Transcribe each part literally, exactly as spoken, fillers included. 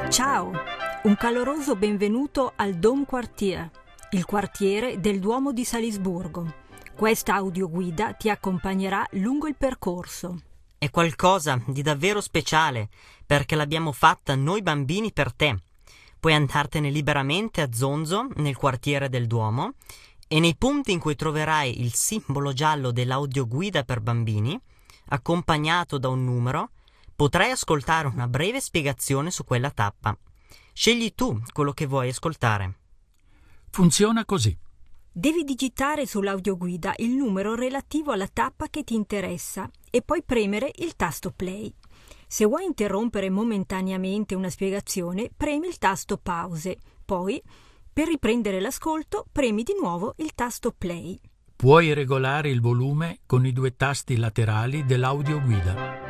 Ciao, un caloroso benvenuto al Domquartier, il quartiere del Duomo di Salisburgo. Questa audioguida ti accompagnerà lungo il percorso. È qualcosa di davvero speciale, perché l'abbiamo fatta noi bambini per te. Puoi andartene liberamente a zonzo, nel quartiere del Duomo, e nei punti in cui troverai il simbolo giallo dell'audioguida per bambini, accompagnato da un numero, potrai ascoltare una breve spiegazione su quella tappa. Scegli tu quello che vuoi ascoltare. Funziona così. Devi digitare sull'audioguida il numero relativo alla tappa che ti interessa e poi premere il tasto play. Se vuoi interrompere momentaneamente una spiegazione, premi il tasto pause. Poi, per riprendere l'ascolto, premi di nuovo il tasto play. Puoi regolare il volume con i due tasti laterali dell'audioguida.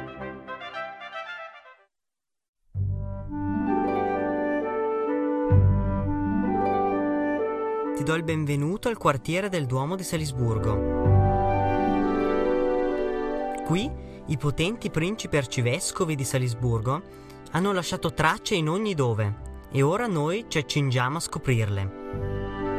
Ti do il benvenuto al quartiere del Duomo di Salisburgo. Qui i potenti principi arcivescovi di Salisburgo hanno lasciato tracce in ogni dove e ora noi ci accingiamo a scoprirle.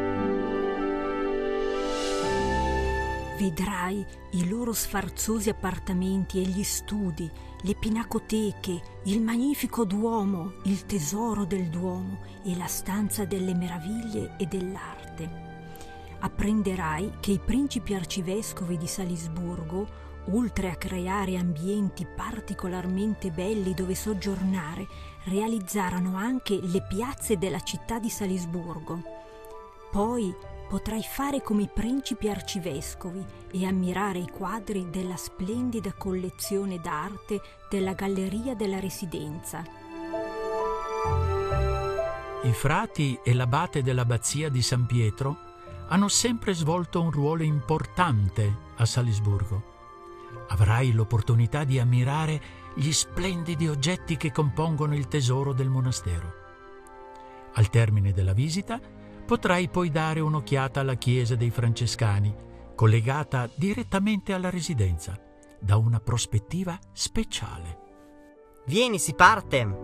Vedrai i loro sfarzosi appartamenti e gli studi, le pinacoteche, il magnifico Duomo, il tesoro del Duomo e la stanza delle meraviglie e dell'arte. Apprenderai che i principi arcivescovi di Salisburgo, oltre a creare ambienti particolarmente belli dove soggiornare, realizzarono anche le piazze della città di Salisburgo. Poi potrai fare come i principi arcivescovi e ammirare i quadri della splendida collezione d'arte della Galleria della Residenza. I frati e l'abate dell'abbazia di San Pietro hanno sempre svolto un ruolo importante a Salisburgo. Avrai l'opportunità di ammirare gli splendidi oggetti che compongono il tesoro del monastero. Al termine della visita potrai poi dare un'occhiata alla chiesa dei Francescani, collegata direttamente alla residenza, da una prospettiva speciale. Vieni, si parte!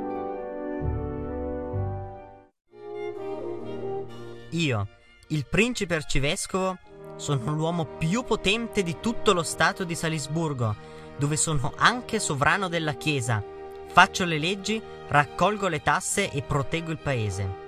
Io, il principe arcivescovo, sono l'uomo più potente di tutto lo stato di Salisburgo, dove sono anche sovrano della chiesa. Faccio le leggi, raccolgo le tasse e proteggo il paese.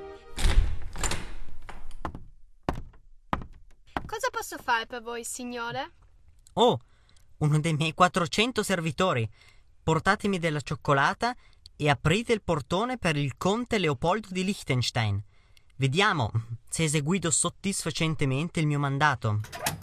Cosa posso fare per voi, signore? Oh, uno dei miei quattrocento servitori. Portatemi della cioccolata e aprite il portone per il conte Leopoldo di Liechtenstein. Vediamo se hai eseguito soddisfacentemente il mio mandato.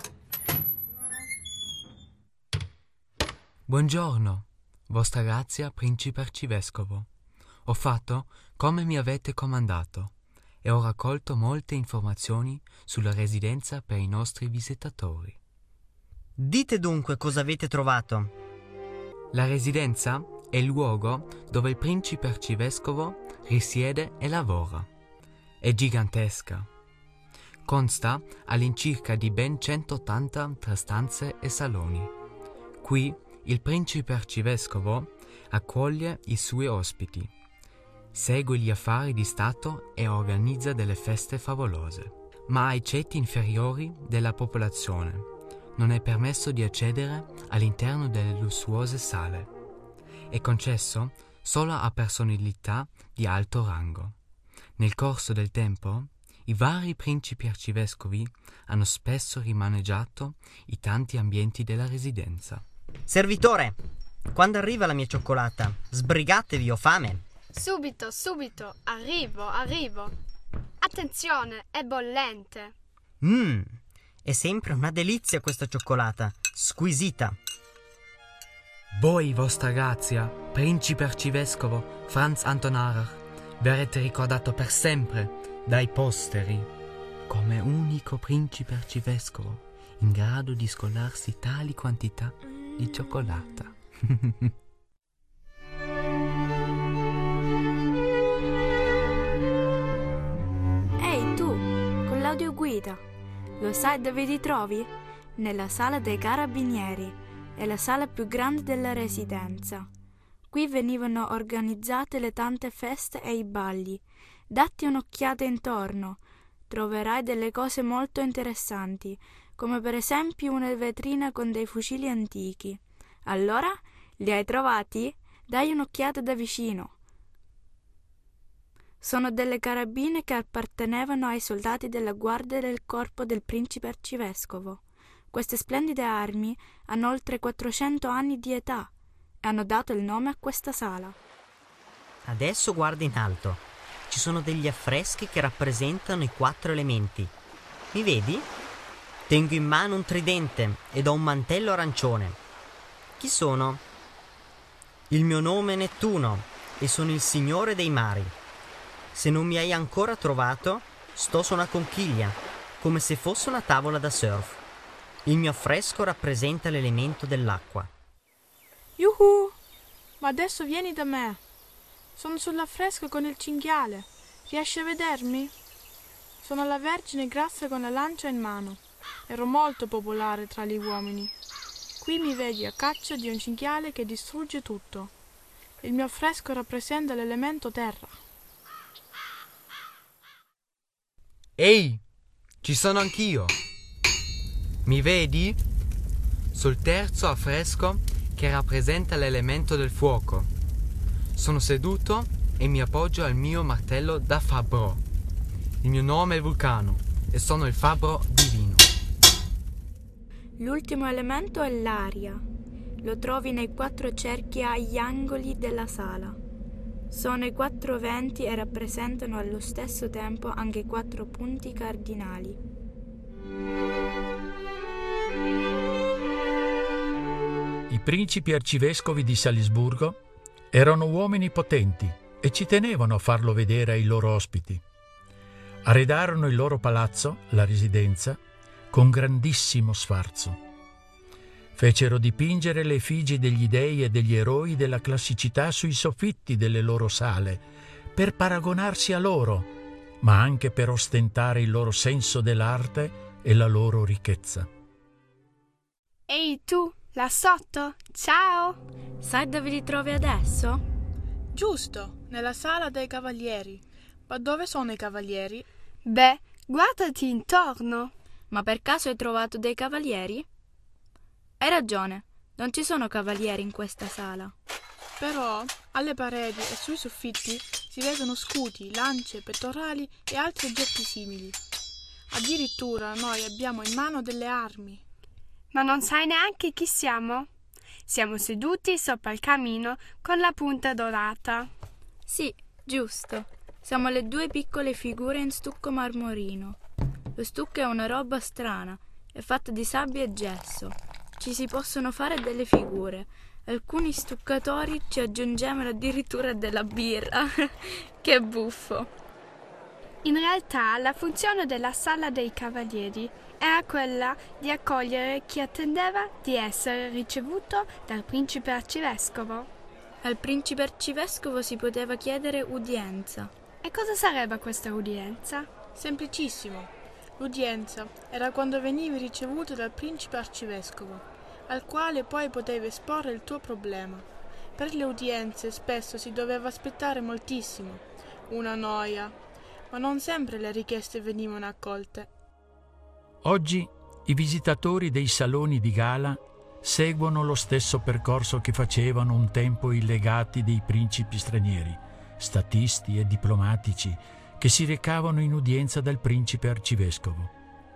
Buongiorno, vostra grazia, principe arcivescovo. Ho fatto come mi avete comandato e ho raccolto molte informazioni sulla residenza per i nostri visitatori. Dite dunque cosa avete trovato. La residenza è il luogo dove il principe arcivescovo risiede e lavora. È gigantesca. Consta all'incirca di ben centottanta tra stanze e saloni. Qui il principe arcivescovo accoglie i suoi ospiti, segue gli affari di Stato e organizza delle feste favolose. Ma ai ceti inferiori della popolazione non è permesso di accedere all'interno delle lussuose sale. È concesso solo a personalità di alto rango. Nel corso del tempo, i vari principi arcivescovi hanno spesso rimaneggiato i tanti ambienti della residenza. Servitore, quando arriva la mia cioccolata? Sbrigatevi, ho fame. Subito, subito, arrivo, arrivo. Attenzione, è bollente. Mmm, è sempre una delizia questa cioccolata, squisita. Voi, vostra grazia, principe arcivescovo Franz Anton Harrach, verrete ricordato per sempre dai posteri come unico principe arcivescovo in grado di scollarsi tali quantità di cioccolata. Ehi tu, con l'audioguida, lo sai dove ti trovi? Nella sala dei carabinieri, è la sala più grande della residenza. Qui venivano organizzate le tante feste e i balli. Datti un'occhiata intorno. Troverai delle cose molto interessanti, come per esempio una vetrina con dei fucili antichi. Allora, li hai trovati? Dai un'occhiata da vicino. Sono delle carabine che appartenevano ai soldati della guardia del corpo del principe arcivescovo. Queste splendide armi hanno oltre quattrocento anni di età e hanno dato il nome a questa sala. Adesso guarda in alto. Ci sono degli affreschi che rappresentano i quattro elementi. Mi vedi? Tengo in mano un tridente ed ho un mantello arancione. Chi sono? Il mio nome è Nettuno e sono il signore dei mari. Se non mi hai ancora trovato, sto su una conchiglia, come se fosse una tavola da surf. Il mio affresco rappresenta l'elemento dell'acqua. Yuhu! Ma adesso vieni da me. Sono sull'affresco con il cinghiale. Riesci a vedermi? Sono la Vergine Grassa con la lancia in mano. Ero molto popolare tra gli uomini. Qui mi vedi a caccia di un cinghiale che distrugge tutto. Il mio affresco rappresenta l'elemento terra. Ehi, ci sono anch'io. Mi vedi? Sul terzo affresco che rappresenta l'elemento del fuoco. Sono seduto e mi appoggio al mio martello da fabbro. Il mio nome è Vulcano e sono il fabbro divino. L'ultimo elemento è l'aria. Lo trovi nei quattro cerchi agli angoli della sala. Sono i quattro venti e rappresentano allo stesso tempo anche i quattro punti cardinali. I principi arcivescovi di Salisburgo erano uomini potenti e ci tenevano a farlo vedere ai loro ospiti. Arredarono il loro palazzo, la residenza, con grandissimo sfarzo. Fecero dipingere le effigie degli dei e degli eroi della classicità sui soffitti delle loro sale, per paragonarsi a loro, ma anche per ostentare il loro senso dell'arte e la loro ricchezza. Ehi tu, là sotto, ciao! Sai dove ti trovi adesso? Giusto, nella sala dei cavalieri. Ma dove sono i cavalieri? Beh, guardati intorno. Ma per caso hai trovato dei cavalieri? Hai ragione, non ci sono cavalieri in questa sala. Però alle pareti e sui soffitti si vedono scuti, lance, pettorali e altri oggetti simili. Addirittura noi abbiamo in mano delle armi. Ma non sai neanche chi siamo? Siamo seduti sopra il camino con la punta dorata. Sì, giusto. Siamo le due piccole figure in stucco marmorino. Lo stucco è una roba strana, è fatto di sabbia e gesso. Ci si possono fare delle figure. Alcuni stuccatori ci aggiungevano addirittura della birra. Che buffo! In realtà la funzione della sala dei cavalieri era quella di accogliere chi attendeva di essere ricevuto dal principe arcivescovo. Al principe arcivescovo si poteva chiedere udienza. E cosa sarebbe questa udienza? Semplicissimo. L'udienza era quando venivi ricevuto dal principe arcivescovo, al quale poi potevi esporre il tuo problema. Per le udienze spesso si doveva aspettare moltissimo, una noia, ma non sempre le richieste venivano accolte. Oggi i visitatori dei saloni di gala seguono lo stesso percorso che facevano un tempo i legati dei principi stranieri, statisti e diplomatici, che si recavano in udienza dal principe arcivescovo.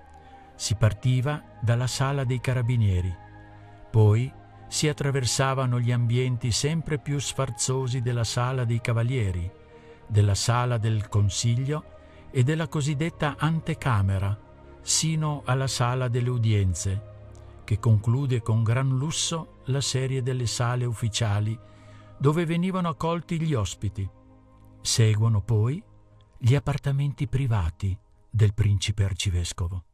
Si partiva dalla sala dei carabinieri, poi si attraversavano gli ambienti sempre più sfarzosi della sala dei cavalieri, della sala del consiglio e della cosiddetta antecamera, sino alla sala delle udienze, che conclude con gran lusso la serie delle sale ufficiali dove venivano accolti gli ospiti. Seguono poi gli appartamenti privati del principe arcivescovo.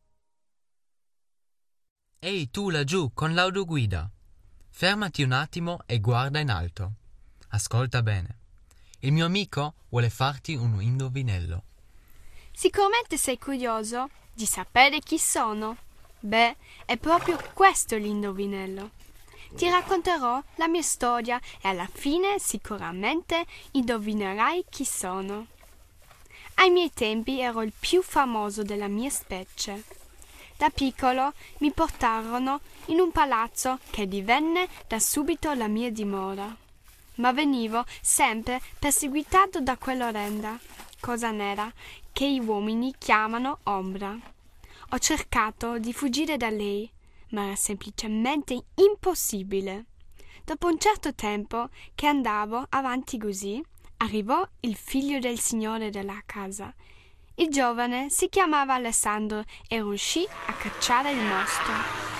Ehi tu laggiù con l'audioguida, fermati un attimo e guarda in alto. Ascolta bene. Il mio amico vuole farti un indovinello. Sicuramente sei curioso di sapere chi sono. Beh, è proprio questo l'indovinello. ti racconterò la mia storia e alla fine sicuramente indovinerai chi sono. Ai miei tempi ero il più famoso della mia specie. Da piccolo mi portarono in un palazzo che divenne da subito la mia dimora. Ma venivo sempre perseguitato da quell'orrenda cosa nera che gli uomini chiamano ombra. Ho cercato di fuggire da lei, ma era semplicemente impossibile. Dopo un certo tempo che andavo avanti così, arrivò il figlio del signore della casa. Il giovane si chiamava Alessandro e riuscì a cacciare il mostro.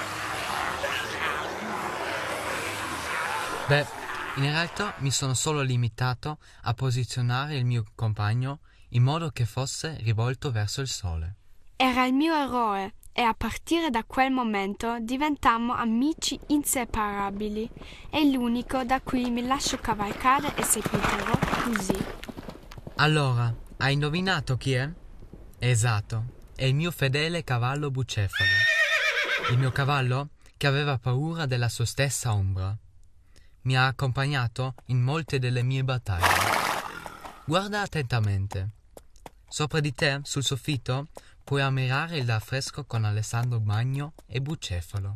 Beh, in realtà mi sono solo limitato a posizionare il mio compagno in modo che fosse rivolto verso il sole. Era il mio eroe e a partire da quel momento diventammo amici inseparabili. È l'unico da cui mi lascio cavalcare e seguiterò così. Allora, hai indovinato chi è? Esatto, è il mio fedele cavallo Bucefalo. Il mio cavallo che aveva paura della sua stessa ombra. Mi ha accompagnato in molte delle mie battaglie. Guarda attentamente. Sopra di te, sul soffitto, puoi ammirare il affresco con Alessandro Magno e Bucefalo.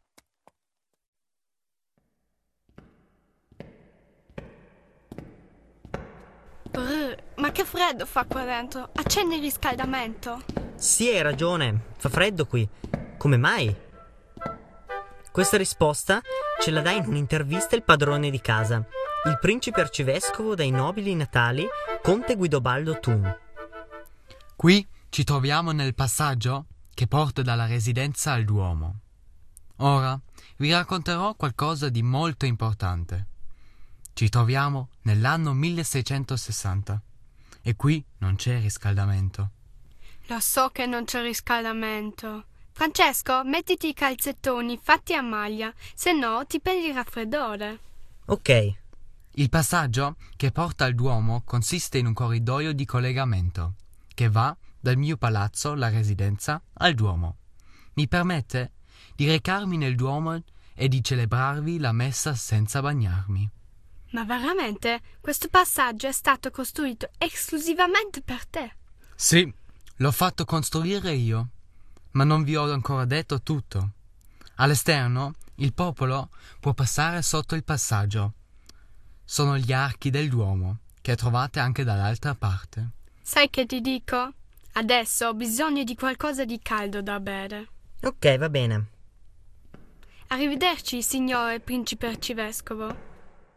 Brr, ma che freddo fa qua dentro. Accendi il riscaldamento. Sì, hai ragione, fa freddo qui. Come mai? Questa risposta ce la dà in un'intervista il padrone di casa, il principe arcivescovo dei nobili natali, conte Guidobaldo Thun. Qui ci troviamo nel passaggio che porta dalla residenza al Duomo. Ora vi racconterò qualcosa di molto importante. Ci troviamo nell'anno milleseicentosessanta e qui non c'è riscaldamento. Lo so che non c'è riscaldamento. Francesco, mettiti i calzettoni fatti a maglia, se no ti prendi il raffreddore. Ok. Il passaggio che porta al Duomo consiste in un corridoio di collegamento che va dal mio palazzo, la residenza, al Duomo. Mi permette di recarmi nel Duomo e di celebrarvi la messa senza bagnarmi. Ma veramente? Questo passaggio è stato costruito esclusivamente per te? Sì, l'ho fatto costruire io, ma non vi ho ancora detto tutto. All'esterno, il popolo può passare sotto il passaggio. Sono gli archi del Duomo, che trovate anche dall'altra parte. Sai che ti dico? Adesso ho bisogno di qualcosa di caldo da bere. Ok, va bene. Arrivederci, signore principe arcivescovo.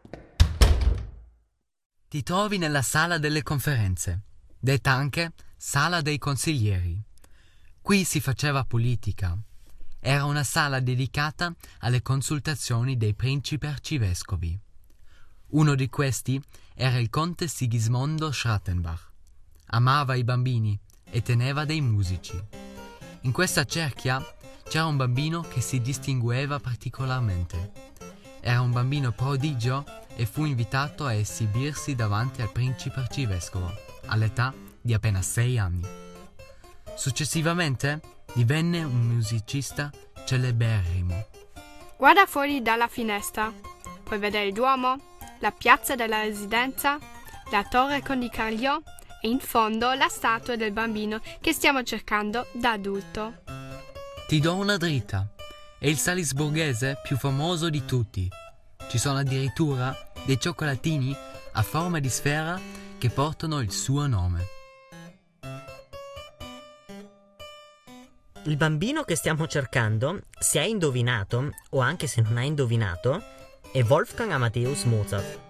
Ti trovi nella sala delle conferenze, detta anche sala dei consiglieri. Qui si faceva politica. Era una sala dedicata alle consultazioni dei principi arcivescovi. Uno di questi era il conte Sigismondo Schrattenbach. Amava i bambini e teneva dei musici. In questa cerchia c'era un bambino che si distingueva particolarmente. Era un bambino prodigio e fu invitato a esibirsi davanti al principe arcivescovo all'età di appena sei anni. Successivamente divenne un musicista celeberrimo. Guarda fuori dalla finestra. Puoi vedere il Duomo, la piazza della residenza, la torre con i Carliò e in fondo la statua del bambino che stiamo cercando da adulto. Ti do una dritta. È il salisburghese più famoso di tutti. Ci sono addirittura dei cioccolatini a forma di sfera che portano il suo nome. Il bambino che stiamo cercando, se hai indovinato, o anche se non hai indovinato, è Wolfgang Amadeus Mozart.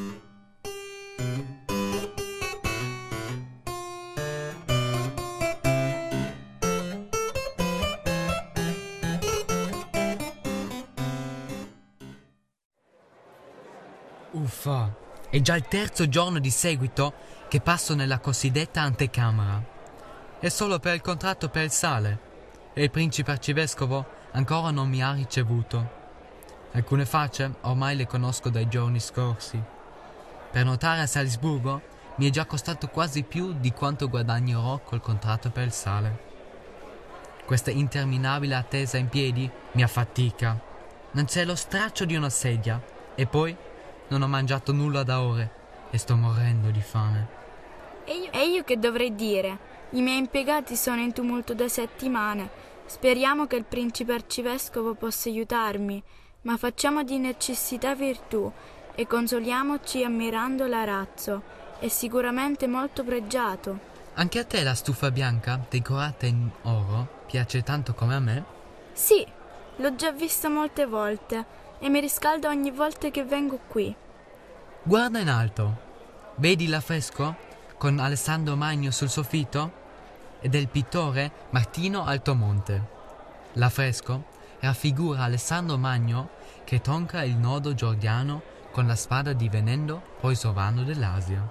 Uffa, è già il terzo giorno di seguito che passo nella cosiddetta antecamera. È solo per il contratto per il sale e il principe arcivescovo ancora non mi ha ricevuto. Alcune facce ormai le conosco dai giorni scorsi. Per notare a Salisburgo mi è già costato quasi più di quanto guadagnerò col contratto per il sale. Questa interminabile attesa in piedi mi affatica. Non c'è lo straccio di una sedia. E poi non ho mangiato nulla da ore e sto morendo di fame. E io, e io che dovrei dire? I miei impiegati sono in tumulto da settimane. Speriamo che il principe arcivescovo possa aiutarmi, ma facciamo di necessità virtù e consoliamoci ammirando l'arazzo. È sicuramente molto pregiato. Anche a te la stufa bianca, decorata in oro, piace tanto come a me? Sì, l'ho già vista molte volte e mi riscalda ogni volta che vengo qui. Guarda in alto. Vedi l'affresco con Alessandro Magno sul soffitto? È del pittore Martino Altomonte. L'affresco raffigura Alessandro Magno che tronca il nodo Giordano con la spada divenendo poi sovrano dell'Asia.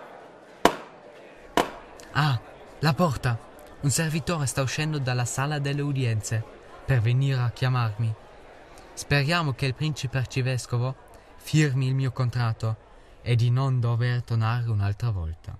Ah, la porta! Un servitore sta uscendo dalla sala delle udienze per venire a chiamarmi. Speriamo che il principe arcivescovo firmi il mio contratto e di non dover tornare un'altra volta.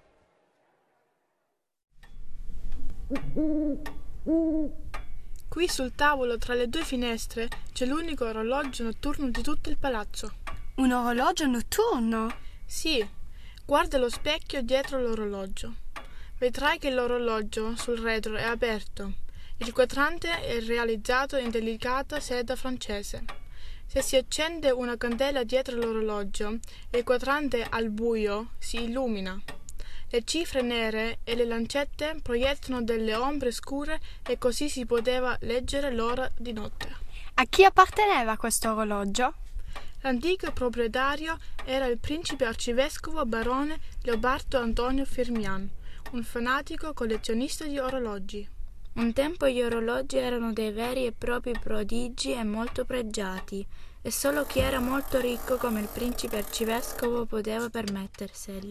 Qui sul tavolo tra le due finestre c'è l'unico orologio notturno di tutto il palazzo. Un orologio notturno? Sì, guarda lo specchio dietro l'orologio. Vedrai che l'orologio sul retro è aperto. Il quadrante è realizzato in delicata seda francese. Se si accende una candela dietro l'orologio, il quadrante al buio si illumina. Le cifre nere e le lancette proiettano delle ombre scure e così si poteva leggere l'ora di notte. A chi apparteneva questo orologio? L'antico proprietario era il principe arcivescovo barone Leobardo Antonio Firmian, un fanatico collezionista di orologi. Un tempo gli orologi erano dei veri e propri prodigi e molto pregiati, e solo chi era molto ricco come il principe arcivescovo poteva permetterseli.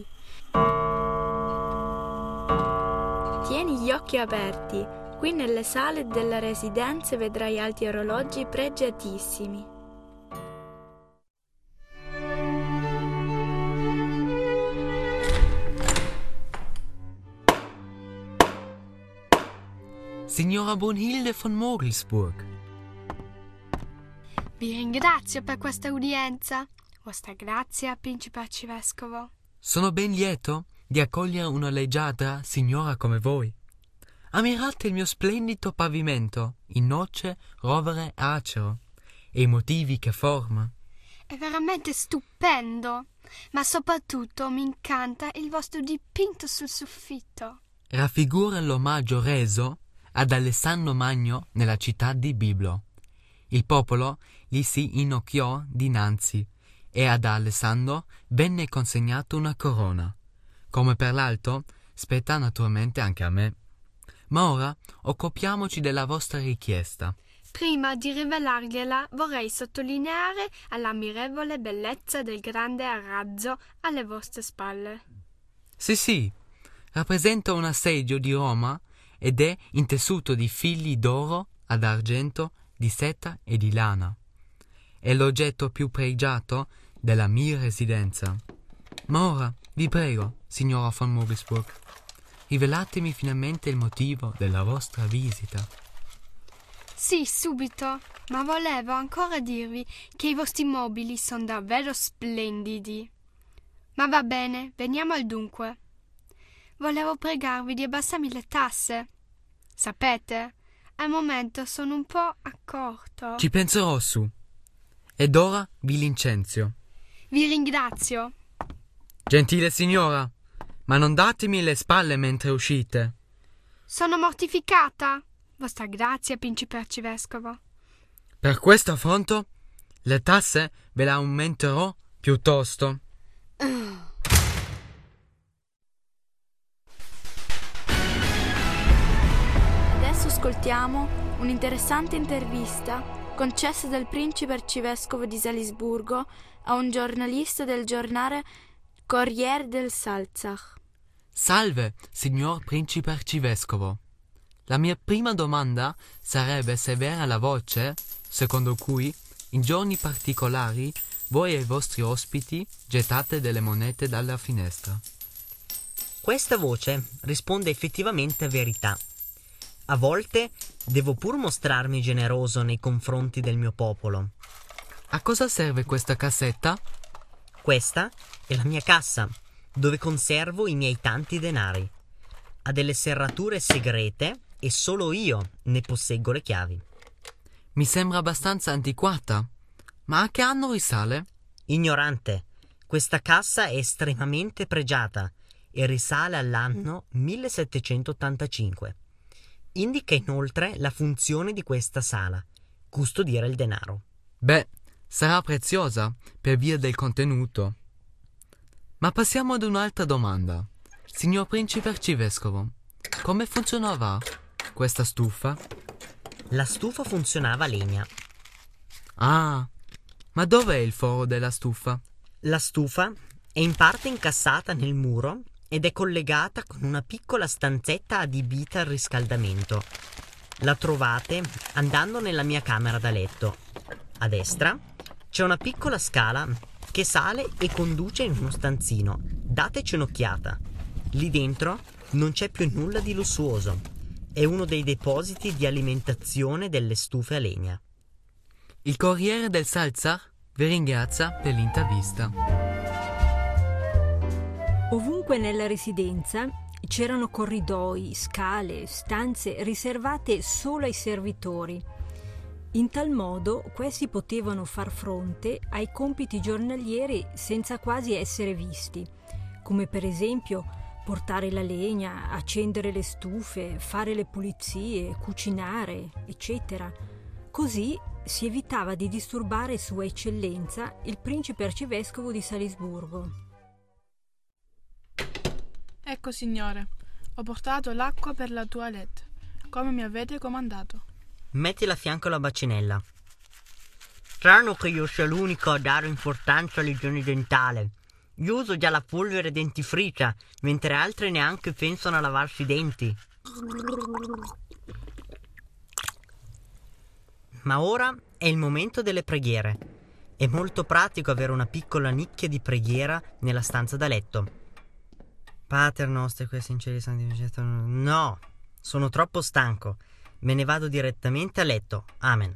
Tieni gli occhi aperti. Qui nelle sale della residenza vedrai altri orologi pregiatissimi. Signora Brunhilde von Mogelsburg. Vi ringrazio per questa udienza. Vostra grazia, principe arcivescovo. Sono ben lieto di accogliere una leggiadra signora come voi. Ammirate il mio splendido pavimento in noce, rovere e acero e i motivi che forma. È veramente stupendo, ma soprattutto mi incanta il vostro dipinto sul soffitto. Raffigura l'omaggio reso ad Alessandro Magno nella città di Biblo. Il popolo gli si inocchiò dinanzi e ad Alessandro venne consegnata una corona. Come per l'alto, spetta naturalmente anche a me. Ma ora occupiamoci della vostra richiesta. Prima di rivelargliela vorrei sottolineare l'ammirevole bellezza del grande arazzo alle vostre spalle. Sì, sì, rappresenta un assedio di Roma ed è intessuto di fili d'oro ad argento, di seta e di lana. È l'oggetto più pregiato della mia residenza. Ma ora, vi prego, signora von Mogelsburg, rivelatemi finalmente il motivo della vostra visita. Sì, subito, ma volevo ancora dirvi che i vostri mobili sono davvero splendidi. Ma va bene, veniamo al dunque. Volevo pregarvi di abbassarmi le tasse. Sapete, al momento sono un po' accorto. Ci penserò su. Ed ora vi licenzio. Vi ringrazio. Gentile signora, ma non datemi le spalle mentre uscite. Sono mortificata. Vostra grazia, principe arcivescovo. Per questo affronto, le tasse ve le aumenterò piuttosto. Uh. Adesso ascoltiamo un'interessante intervista concessa dal principe arcivescovo di Salisburgo a un giornalista del giornale Corriere del Salzach. Salve, signor principe arcivescovo. La mia prima domanda sarebbe se è vera la voce secondo cui in giorni particolari voi e i vostri ospiti gettate delle monete dalla finestra. Questa voce risponde effettivamente a verità. A volte devo pur mostrarmi generoso nei confronti del mio popolo, A cosa serve questa cassetta? Questa è la mia cassa, dove conservo i miei tanti denari. Ha delle serrature segrete e solo io ne posseggo le chiavi. Mi sembra abbastanza antiquata. Ma a che anno risale? Ignorante, questa cassa è estremamente pregiata e risale all'anno millesettecentottantacinque. Indica inoltre la funzione di questa sala, custodire il denaro. Beh, sarà preziosa per via del contenuto. Ma passiamo ad un'altra domanda. Signor Principe Arcivescovo, come funzionava questa stufa? La stufa funzionava a legna. Ah, ma dov'è il foro della stufa? La stufa è in parte incassata nel muro ed è collegata con una piccola stanzetta adibita al riscaldamento. La trovate andando nella mia camera da letto. A destra c'è una piccola scala che sale e conduce in uno stanzino. Dateci un'occhiata. Lì dentro non c'è più nulla di lussuoso. È uno dei depositi di alimentazione delle stufe a legna. Il Corriere del Salzar vi ringrazia per l'intervista. Ovunque nella residenza c'erano corridoi, scale, stanze riservate solo ai servitori. In tal modo questi potevano far fronte ai compiti giornalieri senza quasi essere visti, come per esempio portare la legna, accendere le stufe, fare le pulizie, cucinare, eccetera. Così si evitava di disturbare Sua Eccellenza il Principe Arcivescovo di Salisburgo. Ecco, signore, ho portato l'acqua per la toilette, come mi avete comandato. Mettila a fianco alla bacinella. Strano che io sia l'unico a dare importanza all'igiene dentale. Io uso già la polvere dentifricia, mentre altri neanche pensano a lavarsi i denti. Ma ora è il momento delle preghiere. È molto pratico avere una piccola nicchia di preghiera nella stanza da letto. Pater nostro, che sinceri santificato. No, sono troppo stanco. Me ne vado direttamente a letto. Amen.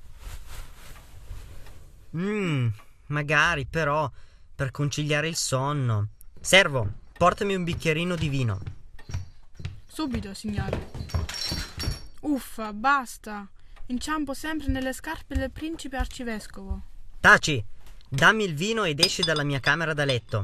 Mmm, magari però, per conciliare il sonno. Servo, portami un bicchierino di vino. Subito, signore. Uffa, basta. Inciampo sempre nelle scarpe del Principe Arcivescovo. Taci, dammi il vino ed esci dalla mia camera da letto.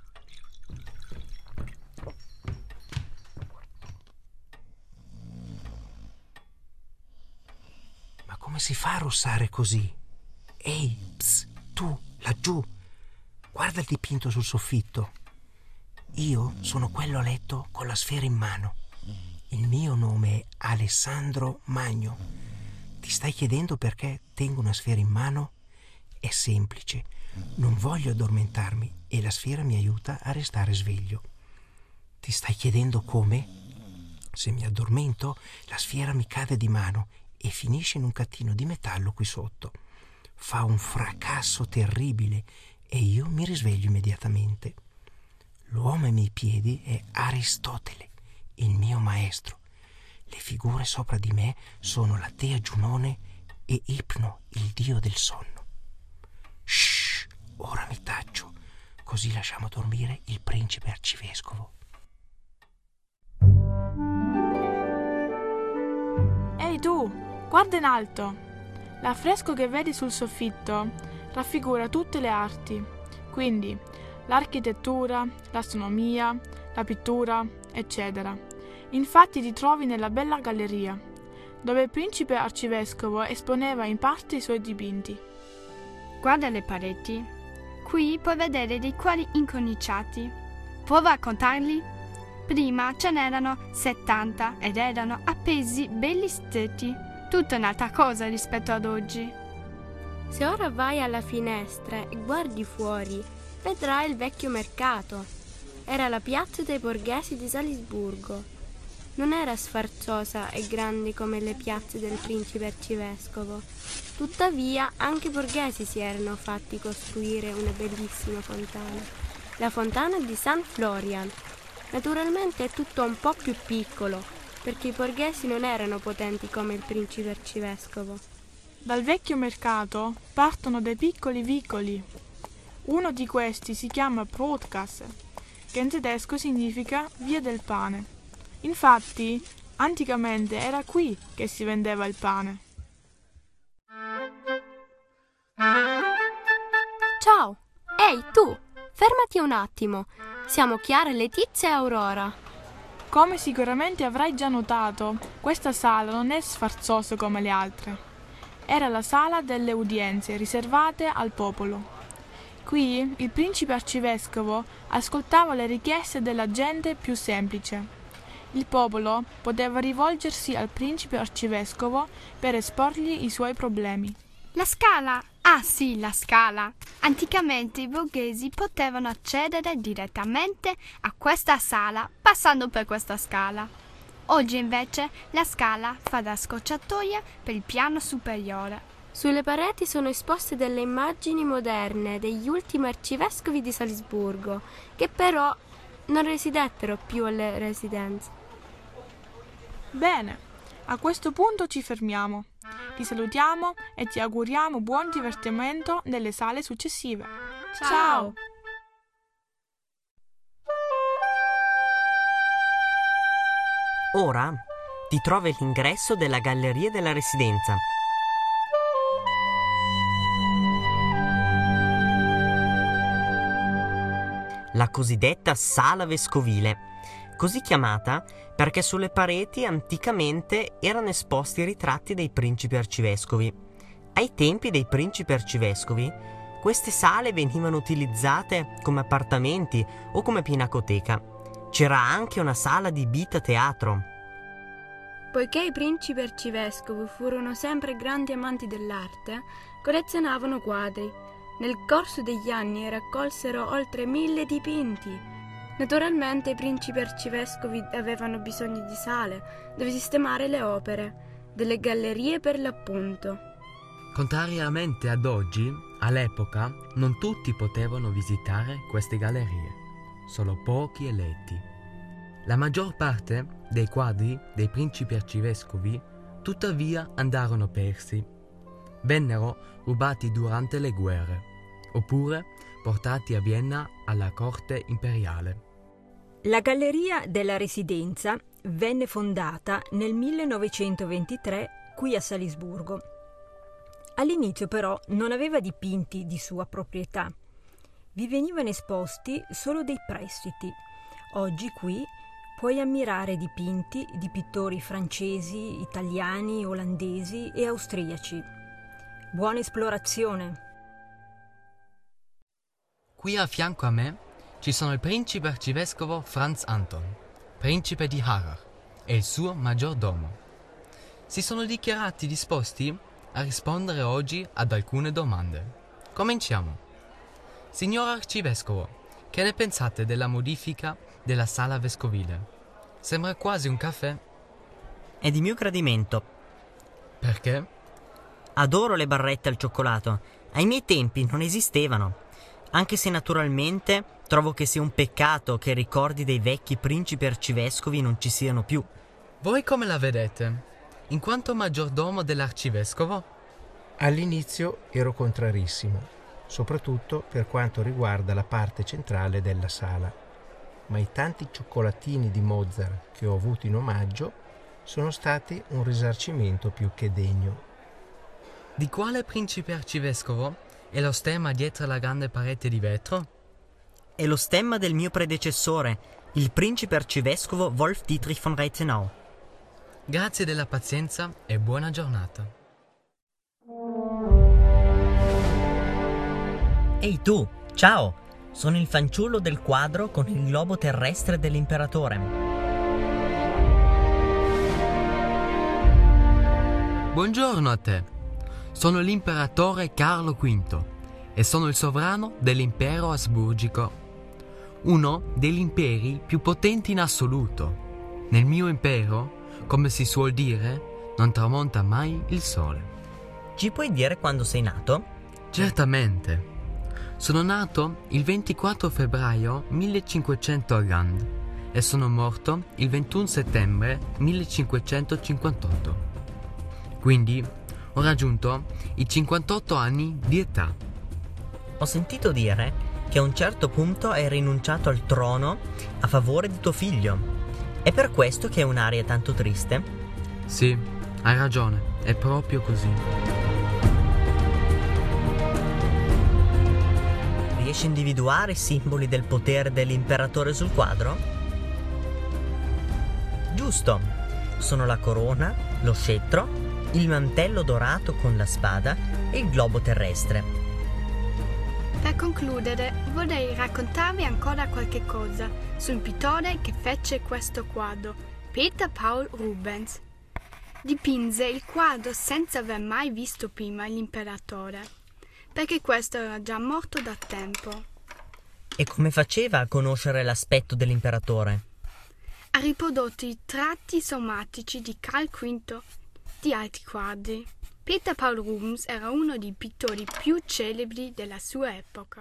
Come si fa a russare così? Ehi, psst, tu, laggiù, guarda il dipinto sul soffitto. Io sono quello a letto con la sfera in mano. Il mio nome è Alessandro Magno. Ti stai chiedendo perché tengo una sfera in mano? È semplice, non voglio addormentarmi e la sfera mi aiuta a restare sveglio. Ti stai chiedendo come? Se mi addormento, la sfera mi cade di mano e finisce in un cattino di metallo qui sotto. Fa un fracasso terribile e io mi risveglio immediatamente. L'uomo ai miei piedi è Aristotele, il mio maestro. Le figure sopra di me sono la dea Giunone e Ipno, il dio del sonno. Shh, ora mi taccio, così lasciamo dormire il principe arcivescovo. Ehi tu! Guarda in alto! L'affresco che vedi sul soffitto raffigura tutte le arti, quindi l'architettura, l'astronomia, la pittura, eccetera. Infatti ti trovi nella bella galleria, dove il principe arcivescovo esponeva in parte i suoi dipinti. Guarda le pareti. Qui puoi vedere dei cuori incorniciati. Prova a contarli. Prima ce n'erano settanta ed erano appesi belli stretti. Tutta un'altra cosa rispetto ad oggi. Se ora vai alla finestra e guardi fuori, vedrai il vecchio mercato. Era la piazza dei borghesi di Salisburgo. Non era sfarzosa e grande come le piazze del principe arcivescovo. Tuttavia, anche i borghesi si erano fatti costruire una bellissima fontana. La fontana di San Florian. Naturalmente è tutto un po' più piccolo, perché i borghesi non erano potenti come il principe arcivescovo. Dal vecchio mercato partono dei piccoli vicoli. Uno di questi si chiama Brotgasse, che in tedesco significa via del pane. Infatti, anticamente era qui che si vendeva il pane. Ciao! Ehi, tu! Fermati un attimo. Siamo Chiara, Letizia e Aurora. Come sicuramente avrai già notato, questa sala non è sfarzosa come le altre. Era la sala delle udienze riservate al popolo. Qui il principe arcivescovo ascoltava le richieste della gente più semplice. Il popolo poteva rivolgersi al principe arcivescovo per esporgli i suoi problemi. La scala! Ah sì, la scala! Anticamente i borghesi potevano accedere direttamente a questa sala passando per questa scala. Oggi invece la scala fa da scorciatoia per il piano superiore. Sulle pareti sono esposte delle immagini moderne degli ultimi arcivescovi di Salisburgo, che però non risidettero più alle residenze. Bene, a questo punto ci fermiamo. Ti salutiamo e ti auguriamo buon divertimento nelle sale successive. Ciao! Ciao. Ora ti trovi all'ingresso della galleria della residenza. La cosiddetta sala vescovile, così chiamata perché sulle pareti anticamente erano esposti i ritratti dei principi arcivescovi. Ai tempi dei principi arcivescovi, queste sale venivano utilizzate come appartamenti o come pinacoteca. C'era anche una sala di bita teatro. Poiché i principi arcivescovi furono sempre grandi amanti dell'arte, collezionavano quadri. Nel corso degli anni raccolsero oltre mille dipinti. Naturalmente i principi arcivescovi avevano bisogno di sale dove sistemare le opere, delle gallerie per l'appunto. Contrariamente ad oggi, all'epoca non tutti potevano visitare queste gallerie, solo pochi eletti. La maggior parte dei quadri dei principi arcivescovi tuttavia andarono persi. Vennero rubati durante le guerre, oppure portati a Vienna alla corte imperiale. La Galleria della Residenza venne fondata nel millenovecentoventitré qui a Salisburgo. All'inizio però non aveva dipinti di sua proprietà. Vi venivano esposti solo dei prestiti. Oggi qui puoi ammirare dipinti di pittori francesi, italiani, olandesi e austriaci. Buona esplorazione! Qui a fianco a me ci sono il principe arcivescovo Franz Anton, principe di Harrach, e il suo maggiordomo. Si sono dichiarati disposti a rispondere oggi ad alcune domande. Cominciamo. Signor arcivescovo, che ne pensate della modifica della sala vescovile? Sembra quasi un caffè. È di mio gradimento. Perché? Adoro le barrette al cioccolato. Ai miei tempi non esistevano. Anche se naturalmente trovo che sia un peccato che i ricordi dei vecchi principi arcivescovi non ci siano più. Voi come la vedete? In quanto maggiordomo dell'arcivescovo? All'inizio ero contrarissimo, soprattutto per quanto riguarda la parte centrale della sala, ma i tanti cioccolatini di Mozart che ho avuto in omaggio sono stati un risarcimento più che degno. Di quale principe arcivescovo è lo stemma dietro la grande parete di vetro? È lo stemma del mio predecessore, il principe arcivescovo Wolf Dietrich von Reitzenau. Grazie della pazienza e buona giornata. Ehi tu, ciao! Sono il fanciullo del quadro con il globo terrestre dell'imperatore. Buongiorno a te. Sono l'imperatore Carlo quinto e sono il sovrano dell'impero asburgico, uno degli imperi più potenti in assoluto. Nel mio impero, come si suol dire, non tramonta mai il sole. Ci puoi dire quando sei nato? Certamente. Sono nato il ventiquattro febbraio millecinquecento a Gand e sono morto il ventuno settembre millecinquecentocinquantotto. Quindi ho raggiunto i cinquantotto anni di età. Ho sentito dire che a un certo punto hai rinunciato al trono a favore di tuo figlio. È per questo che hai un'aria tanto triste? Sì, hai ragione, è proprio così. Riesci a individuare i simboli del potere dell'imperatore sul quadro? Giusto, sono la corona, lo scettro, il mantello dorato con la spada e il globo terrestre. Per concludere, vorrei raccontarvi ancora qualche cosa sul pittore che fece questo quadro, Peter Paul Rubens. Dipinse il quadro senza aver mai visto prima l'imperatore, perché questo era già morto da tempo. E come faceva a conoscere l'aspetto dell'imperatore? Ha riprodotto i tratti somatici di Carl V di altri quadri. Peter Paul Rubens era uno dei pittori più celebri della sua epoca.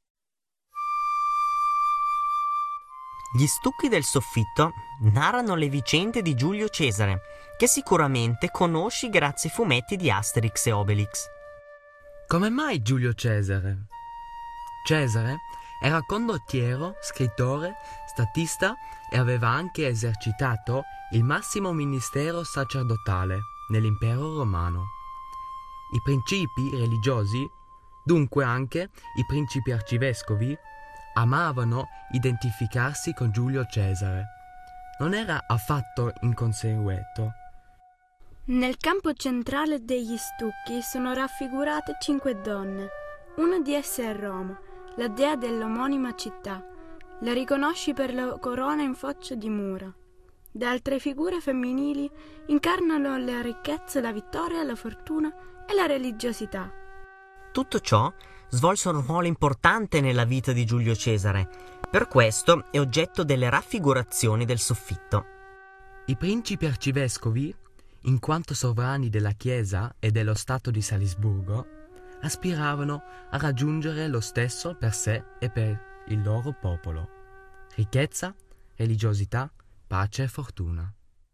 Gli stucchi del soffitto narrano le vicende di Giulio Cesare, che sicuramente conosci grazie ai fumetti di Asterix e Obelix. Come mai Giulio Cesare? Cesare era condottiero, scrittore, statista e aveva anche esercitato il massimo ministero sacerdotale nell'impero romano. I principi religiosi, dunque anche i principi arcivescovi, amavano identificarsi con Giulio Cesare. Non era affatto inconsueto. Nel campo centrale degli stucchi sono raffigurate cinque donne. Una di esse è Roma, la dea dell'omonima città. La riconosci per la corona in faccia di mura. Le altre figure femminili incarnano la ricchezza, la vittoria, la fortuna e la religiosità. Tutto ciò svolse un ruolo importante nella vita di Giulio Cesare. Per questo è oggetto delle raffigurazioni del soffitto. I principi arcivescovi, in quanto sovrani della Chiesa e dello Stato di Salisburgo, aspiravano a raggiungere lo stesso per sé e per il loro popolo: ricchezza, religiosità, pace e fortuna.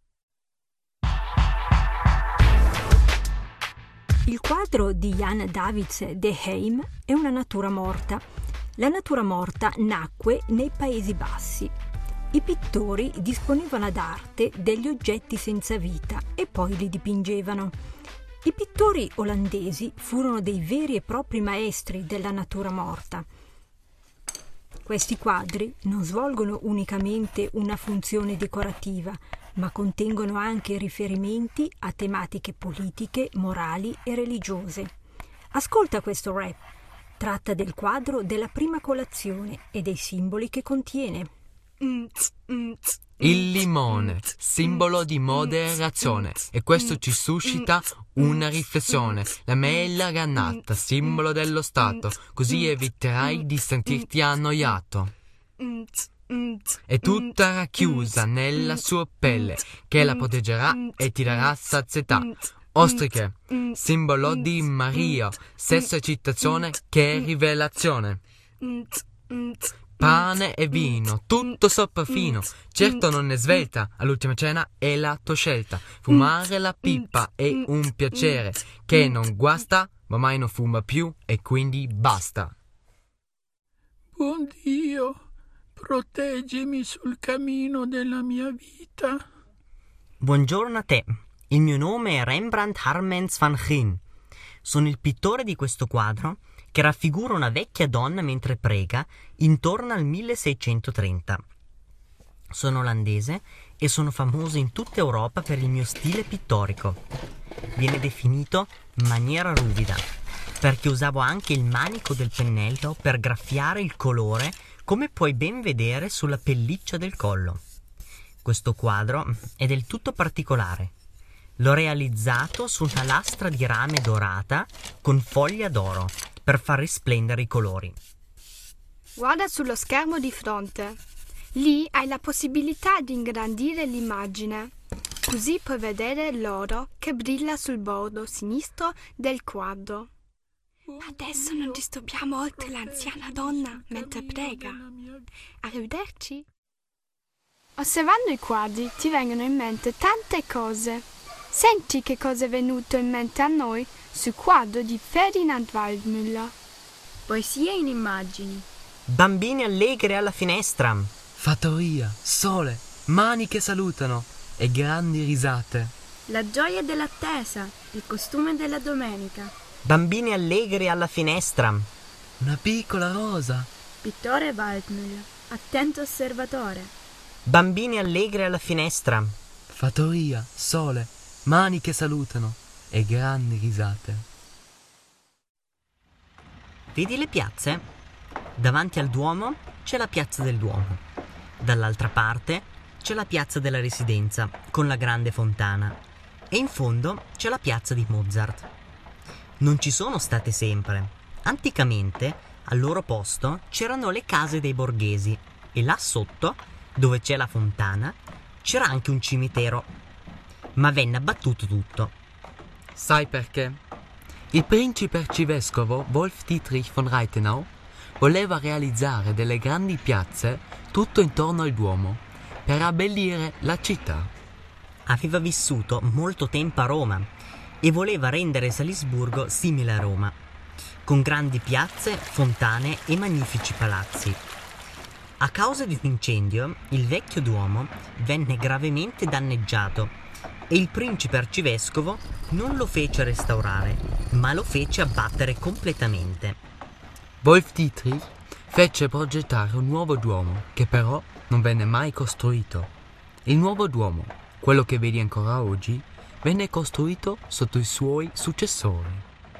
Il quadro di Jan Davids de Heim è una natura morta. La natura morta nacque nei Paesi Bassi. I pittori disponevano ad arte degli oggetti senza vita e poi li dipingevano. I pittori olandesi furono dei veri e propri maestri della natura morta. Questi quadri non svolgono unicamente una funzione decorativa, ma contengono anche riferimenti a tematiche politiche, morali e religiose. Ascolta questo rap. Tratta del quadro della prima colazione e dei simboli che contiene. Il limone, simbolo di moderazione, e questo ci suscita una riflessione. La mela granata, simbolo dello Stato, così eviterai di sentirti annoiato. È tutta racchiusa nella sua pelle, che la proteggerà e ti darà sazietà. Ostriche, simbolo di Maria, stessa eccitazione che rivelazione. Pane e vino, tutto sopraffino, certo non è svelta, all'ultima cena è la tua scelta. Fumare la pipa è un piacere che non guasta, ma mai non fuma più e quindi basta. Buon Dio, proteggimi sul cammino della mia vita. Buongiorno a te, il mio nome è Rembrandt Harmens van Rijn. Sono il pittore di questo quadro che raffigura una vecchia donna mentre prega intorno al milleseicentotrenta. Sono olandese e sono famoso in tutta Europa per il mio stile pittorico. Viene definito maniera ruvida, perché usavo anche il manico del pennello per graffiare il colore, come puoi ben vedere sulla pelliccia del collo. Questo quadro è del tutto particolare. L'ho realizzato su una lastra di rame dorata con foglia d'oro per far risplendere i colori. Guarda sullo schermo di fronte. Lì hai la possibilità di ingrandire l'immagine. Così puoi vedere l'oro che brilla sul bordo sinistro del quadro. Adesso non disturbiamo oltre l'anziana donna mentre prega. Arrivederci. Osservando i quadri ti vengono in mente tante cose. Senti che cosa è venuto in mente a noi sul quadro di Ferdinand Waldmüller. Poesia in immagini. Bambini allegri alla finestra. Fattoria, sole, mani che salutano e grandi risate. La gioia dell'attesa, il costume della domenica. Bambini allegri alla finestra. Una piccola rosa. Pittore Waldmüller, attento osservatore. Bambini allegri alla finestra. Fattoria, sole, mani che salutano e grandi risate. Vedi le piazze? Davanti al Duomo c'è la piazza del Duomo. Dall'altra parte c'è la piazza della Residenza con la grande fontana e in fondo c'è la piazza di Mozart. Non ci sono state sempre. Anticamente al loro posto c'erano le case dei borghesi e là sotto, dove c'è la fontana, c'era anche un cimitero. Ma venne abbattuto tutto. Sai perché? Il principe arcivescovo Wolf Dietrich von Reithenau voleva realizzare delle grandi piazze tutto intorno al Duomo per abbellire la città. Aveva vissuto molto tempo a Roma e voleva rendere Salisburgo simile a Roma, con grandi piazze, fontane e magnifici palazzi. A causa di un incendio, il vecchio Duomo venne gravemente danneggiato e il principe arcivescovo non lo fece restaurare, ma lo fece abbattere completamente. Wolf Dietrich fece progettare un nuovo Duomo, che però non venne mai costruito. Il nuovo Duomo, quello che vedi ancora oggi, venne costruito sotto i suoi successori.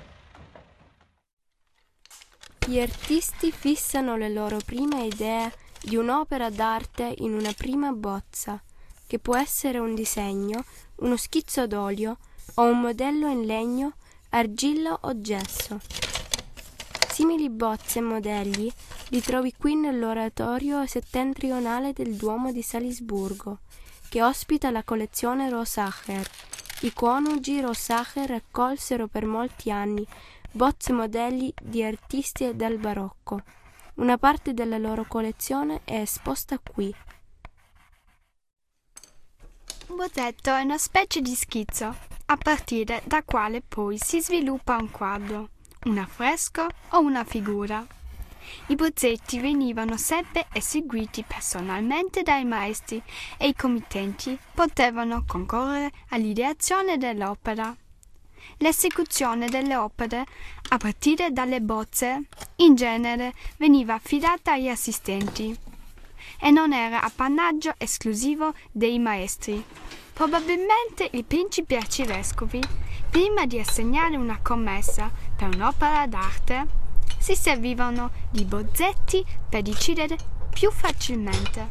Gli artisti fissano le loro prime idee di un'opera d'arte in una prima bozza, che può essere un disegno, uno schizzo d'olio o un modello in legno, argilla o gesso. Simili bozze e modelli li trovi qui nell'oratorio settentrionale del Duomo di Salisburgo, che ospita la collezione Rosacher. I coniugi Rosacher raccolsero per molti anni bozze e modelli di artisti dal barocco. Una parte della loro collezione è esposta qui. Un bozzetto è una specie di schizzo, a partire da quale poi si sviluppa un quadro, un affresco o una figura. I bozzetti venivano sempre eseguiti personalmente dai maestri e i committenti potevano concorrere all'ideazione dell'opera. L'esecuzione delle opere, a partire dalle bozze, in genere veniva affidata agli assistenti e non era appannaggio esclusivo dei maestri. Probabilmente i principi arcivescovi, prima di assegnare una commessa per un'opera d'arte, si servivano di bozzetti per decidere più facilmente.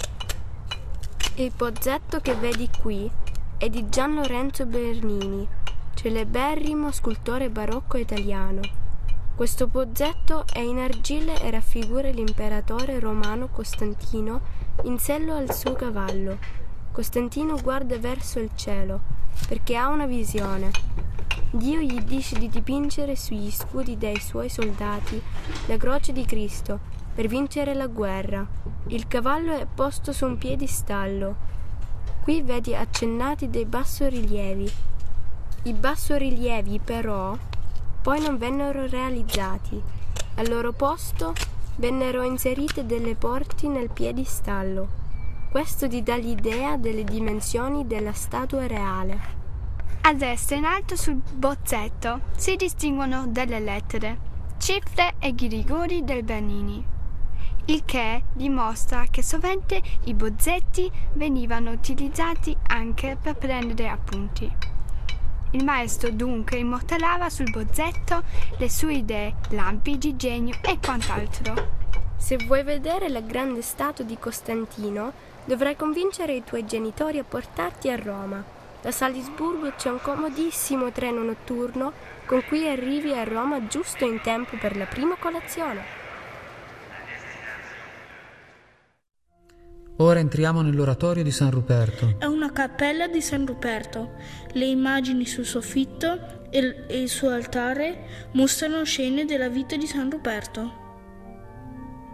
Il bozzetto che vedi qui è di Gian Lorenzo Bernini, celeberrimo scultore barocco italiano. Questo bozzetto è in argilla e raffigura l'imperatore romano Costantino in sello al suo cavallo. Costantino guarda verso il cielo perché ha una visione. Dio gli dice di dipingere sugli scudi dei suoi soldati la croce di Cristo per vincere la guerra. Il cavallo è posto su un piedistallo. Qui vedi accennati dei bassorilievi. I bassorilievi però poi non vennero realizzati. Al loro posto vennero inserite delle porte nel piedistallo. Questo ti dà l'idea delle dimensioni della statua reale. A destra in alto sul bozzetto si distinguono delle lettere, cifre e ghirigori del Bernini, il che dimostra che sovente i bozzetti venivano utilizzati anche per prendere appunti. Il maestro dunque immortalava sul bozzetto le sue idee, lampi di genio e quant'altro. Se vuoi vedere la grande statua di Costantino, dovrai convincere i tuoi genitori a portarti a Roma. Da Salisburgo c'è un comodissimo treno notturno con cui arrivi a Roma giusto in tempo per la prima colazione. Ora entriamo nell'oratorio di San Ruperto. È una cappella di San Ruperto. Le immagini sul soffitto e il suo altare mostrano scene della vita di San Ruperto.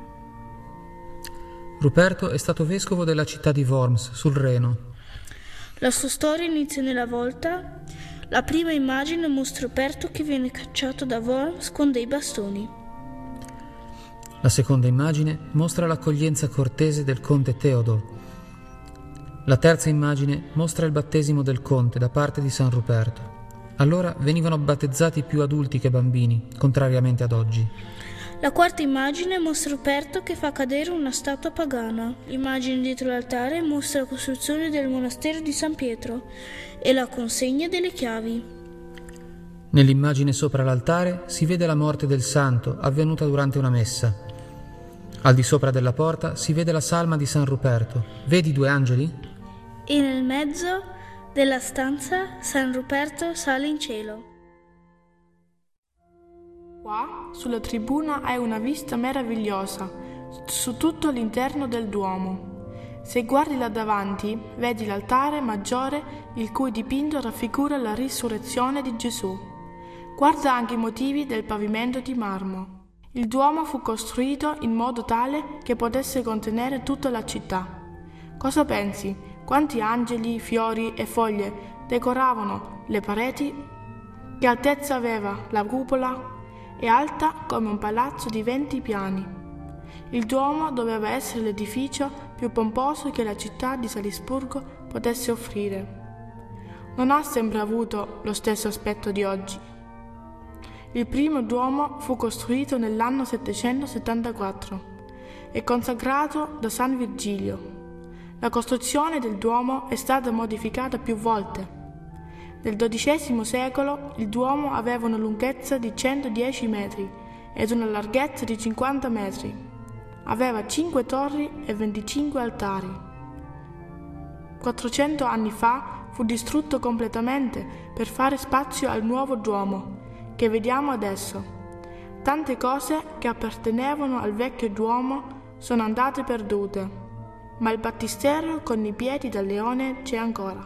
Ruperto è stato vescovo della città di Worms, sul Reno. La sua storia inizia nella volta. La prima immagine mostra Ruperto che viene cacciato da Worms con dei bastoni. La seconda immagine mostra l'accoglienza cortese del conte Teodo. La terza immagine mostra il battesimo del conte da parte di San Ruperto. Allora venivano battezzati più adulti che bambini, contrariamente ad oggi. La quarta immagine mostra Ruperto che fa cadere una statua pagana. L'immagine dietro l'altare mostra la costruzione del monastero di San Pietro e la consegna delle chiavi. Nell'immagine sopra l'altare si vede la morte del santo avvenuta durante una messa. Al di sopra della porta si vede la salma di San Ruperto. Vedi due angeli? E nel mezzo della stanza San Ruperto sale in cielo. Qua, sulla tribuna, hai una vista meravigliosa su tutto l'interno del Duomo. Se guardi là davanti, vedi l'altare maggiore, il cui dipinto raffigura la risurrezione di Gesù. Guarda anche i motivi del pavimento di marmo. Il Duomo fu costruito in modo tale che potesse contenere tutta la città. Cosa pensi? Quanti angeli, fiori e foglie decoravano le pareti? Che altezza aveva la cupola? È alta come un palazzo di venti piani. Il Duomo doveva essere l'edificio più pomposo che la città di Salisburgo potesse offrire. Non ha sempre avuto lo stesso aspetto di oggi. Il primo Duomo fu costruito nell'anno settecentosettantaquattro e consacrato da San Virgilio. La costruzione del Duomo è stata modificata più volte. Nel dodicesimo secolo il Duomo aveva una lunghezza di centodieci metri ed una larghezza di cinquanta metri. Aveva cinque torri e venticinque altari. quattrocento anni fa fu distrutto completamente per fare spazio al nuovo Duomo che vediamo adesso. Tante cose che appartenevano al vecchio Duomo sono andate perdute, ma il battistero con i piedi da leone c'è ancora.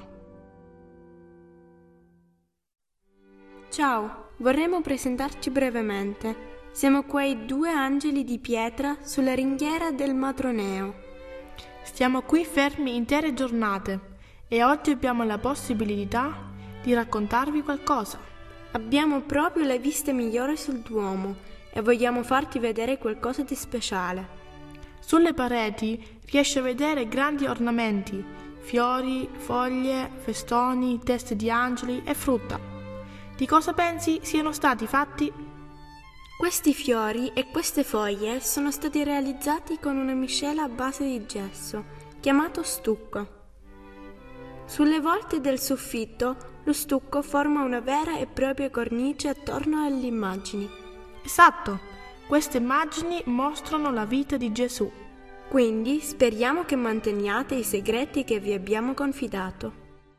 Ciao, vorremmo presentarci brevemente. Siamo quei due angeli di pietra sulla ringhiera del Matroneo. Stiamo qui fermi intere giornate e oggi abbiamo la possibilità di raccontarvi qualcosa. Abbiamo proprio le viste migliori sul Duomo e vogliamo farti vedere qualcosa di speciale. Sulle pareti riesci a vedere grandi ornamenti, fiori, foglie, festoni, teste di angeli e frutta. Di cosa pensi siano stati fatti? Questi fiori e queste foglie sono stati realizzati con una miscela a base di gesso, chiamato stucco. Sulle volte del soffitto, lo stucco forma una vera e propria cornice attorno alle immagini. Esatto! Queste immagini mostrano la vita di Gesù. Quindi speriamo che manteniate i segreti che vi abbiamo confidato.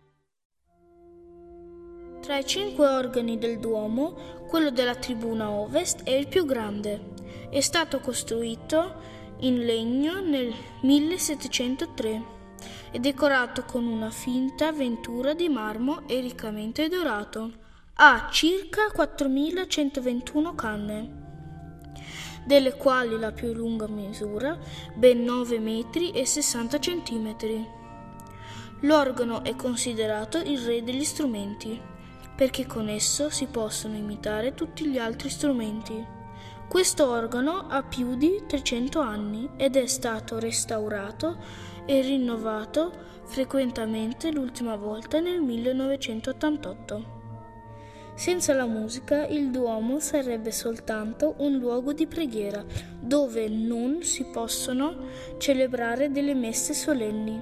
Tra i cinque organi del Duomo, quello della tribuna ovest è il più grande. È stato costruito in legno nel millesettecentotre e decorato con una finta ventura di marmo e riccamente dorato. Ha circa quattromilacentoventuno canne, delle quali la più lunga misura ben nove metri e sessanta centimetri. L'organo è considerato il re degli strumenti, perché con esso si possono imitare tutti gli altri strumenti. Questo organo ha più di trecento anni ed è stato restaurato e rinnovato frequentemente l'ultima volta nel millenovecentottantotto. Senza la musica il Duomo sarebbe soltanto un luogo di preghiera dove non si possono celebrare delle messe solenni.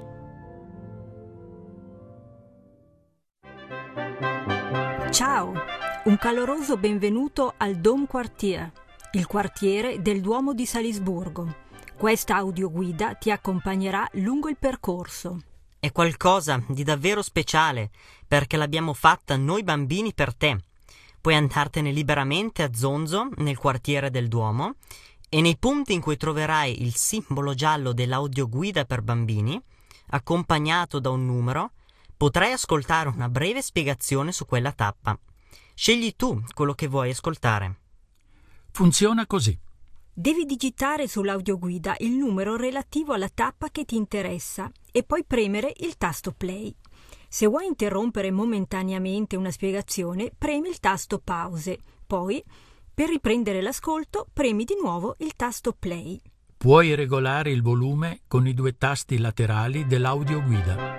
Ciao, un caloroso benvenuto al Domquartier, il quartiere del Duomo di Salisburgo. Questa audioguida ti accompagnerà lungo il percorso. È qualcosa di davvero speciale, perché l'abbiamo fatta noi bambini per te. Puoi andartene liberamente a Zonzo, nel quartiere del Duomo, e nei punti in cui troverai il simbolo giallo dell'audioguida per bambini, accompagnato da un numero, potrai ascoltare una breve spiegazione su quella tappa. Scegli tu quello che vuoi ascoltare. Funziona così. Devi digitare sull'audioguida il numero relativo alla tappa che ti interessa e poi premere il tasto play. Se vuoi interrompere momentaneamente una spiegazione, premi il tasto pause. Poi, per riprendere l'ascolto, premi di nuovo il tasto play. Puoi regolare il volume con i due tasti laterali dell'audioguida.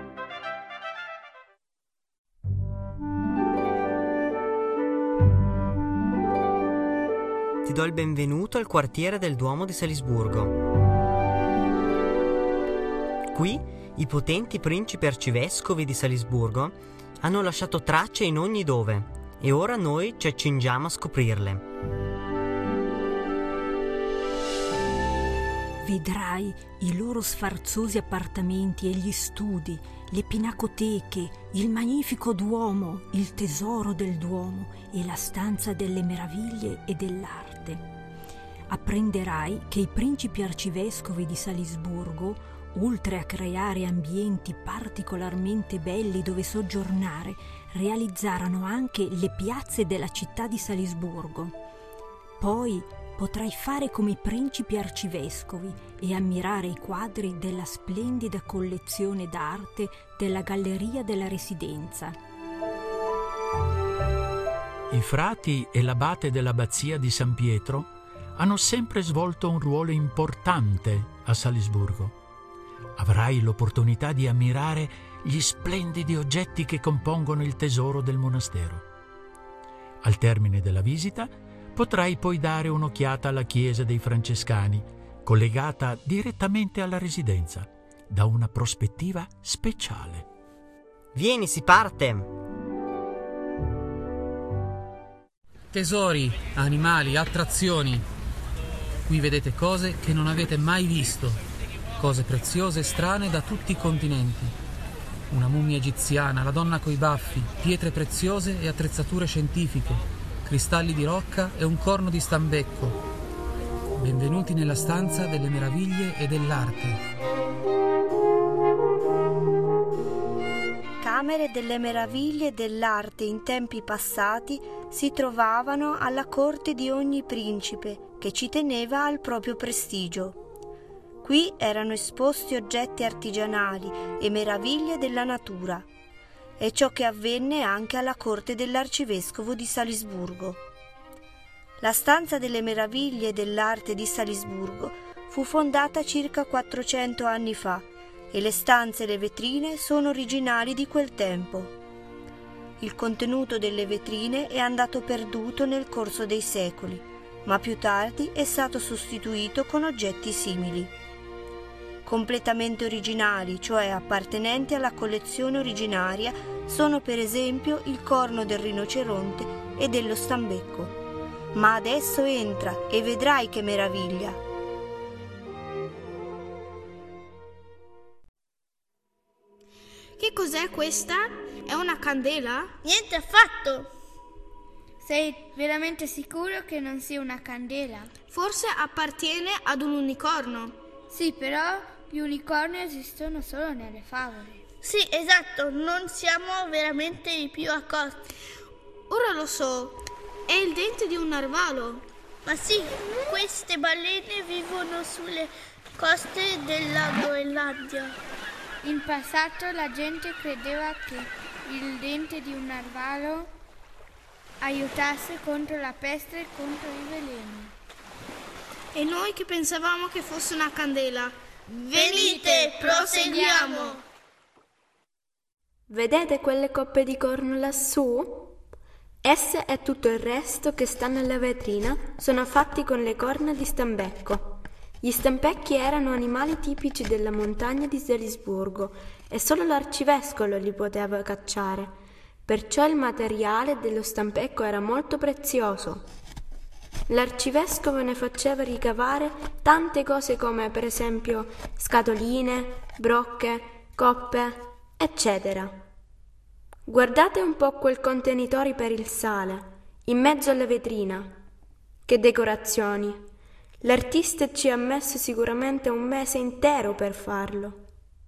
Ti do il benvenuto al quartiere del Duomo di Salisburgo. Qui i potenti principi arcivescovi di Salisburgo hanno lasciato tracce in ogni dove e ora noi ci accingiamo a scoprirle. Vedrai i loro sfarzosi appartamenti e gli studi, le pinacoteche, il magnifico Duomo, il tesoro del Duomo e la stanza delle meraviglie e dell'arte. Apprenderai che i principi arcivescovi di Salisburgo, oltre a creare ambienti particolarmente belli dove soggiornare, realizzarono anche le piazze della città di Salisburgo. Poi potrai fare come i principi arcivescovi e ammirare i quadri della splendida collezione d'arte della Galleria della Residenza. I frati e l'abate dell'abbazia di San Pietro hanno sempre svolto un ruolo importante a Salisburgo. Avrai l'opportunità di ammirare gli splendidi oggetti che compongono il tesoro del monastero. Al termine della visita potrai poi dare un'occhiata alla chiesa dei Francescani, collegata direttamente alla residenza, da una prospettiva speciale. Vieni, si parte! Tesori, animali, attrazioni. Qui vedete cose che non avete mai visto, cose preziose e strane da tutti i continenti. Una mummia egiziana, la donna coi baffi, pietre preziose e attrezzature scientifiche, cristalli di rocca e un corno di stambecco. Benvenuti nella stanza delle meraviglie e dell'arte. Camere delle meraviglie dell'arte in tempi passati si trovavano alla corte di ogni principe che ci teneva al proprio prestigio. Qui erano esposti oggetti artigianali e meraviglie della natura. È ciò che avvenne anche alla corte dell'arcivescovo di Salisburgo. La stanza delle meraviglie dell'arte di Salisburgo fu fondata circa quattrocento anni fa e le stanze e le vetrine sono originali di quel tempo. Il contenuto delle vetrine è andato perduto nel corso dei secoli, ma più tardi è stato sostituito con oggetti simili. Completamente originali, cioè appartenenti alla collezione originaria, sono per esempio il corno del rinoceronte e dello stambecco. Ma adesso entra e vedrai che meraviglia! Che cos'è questa? È una candela? Niente affatto! Sei veramente sicuro che non sia una candela? Forse appartiene ad un unicorno. Sì, però gli unicorni esistono solo nelle favole. Sì, esatto, non siamo veramente i più accorti. Ora lo so, è il dente di un narvalo. Ma sì, queste balene vivono sulle coste della Groenlandia. In passato la gente credeva che il dente di un narvalo aiutasse contro la peste e contro i veleni. E noi che pensavamo che fosse una candela. Venite, proseguiamo! Vedete quelle coppe di corno lassù? Esse e tutto il resto che sta nella vetrina sono fatti con le corna di stambecco. Gli stampecchi erano animali tipici della montagna di Salisburgo e solo l'arcivescovo li poteva cacciare, perciò il materiale dello stampecco era molto prezioso. L'arcivescovo ne faceva ricavare tante cose come per esempio scatoline, brocche, coppe, eccetera. Guardate un po' quel contenitore per il sale, in mezzo alla vetrina. Che decorazioni! L'artista ci ha messo sicuramente un mese intero per farlo.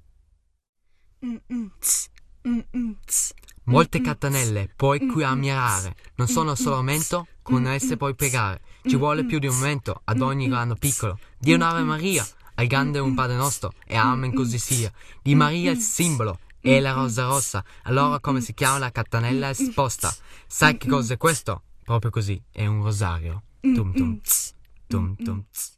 Molte catanelle puoi qui ammirare, non sono solamente con esse puoi pregare, ci vuole più di un momento ad ogni grano piccolo. Dio un'Ave Maria, al grande un Padre nostro, e amen così sia. Di Maria il simbolo, E la rosa rossa. Allora come si chiama la catanella esposta? Sai che cos'è questo? Proprio così, è un rosario. Tum tum tz, tum tum tz.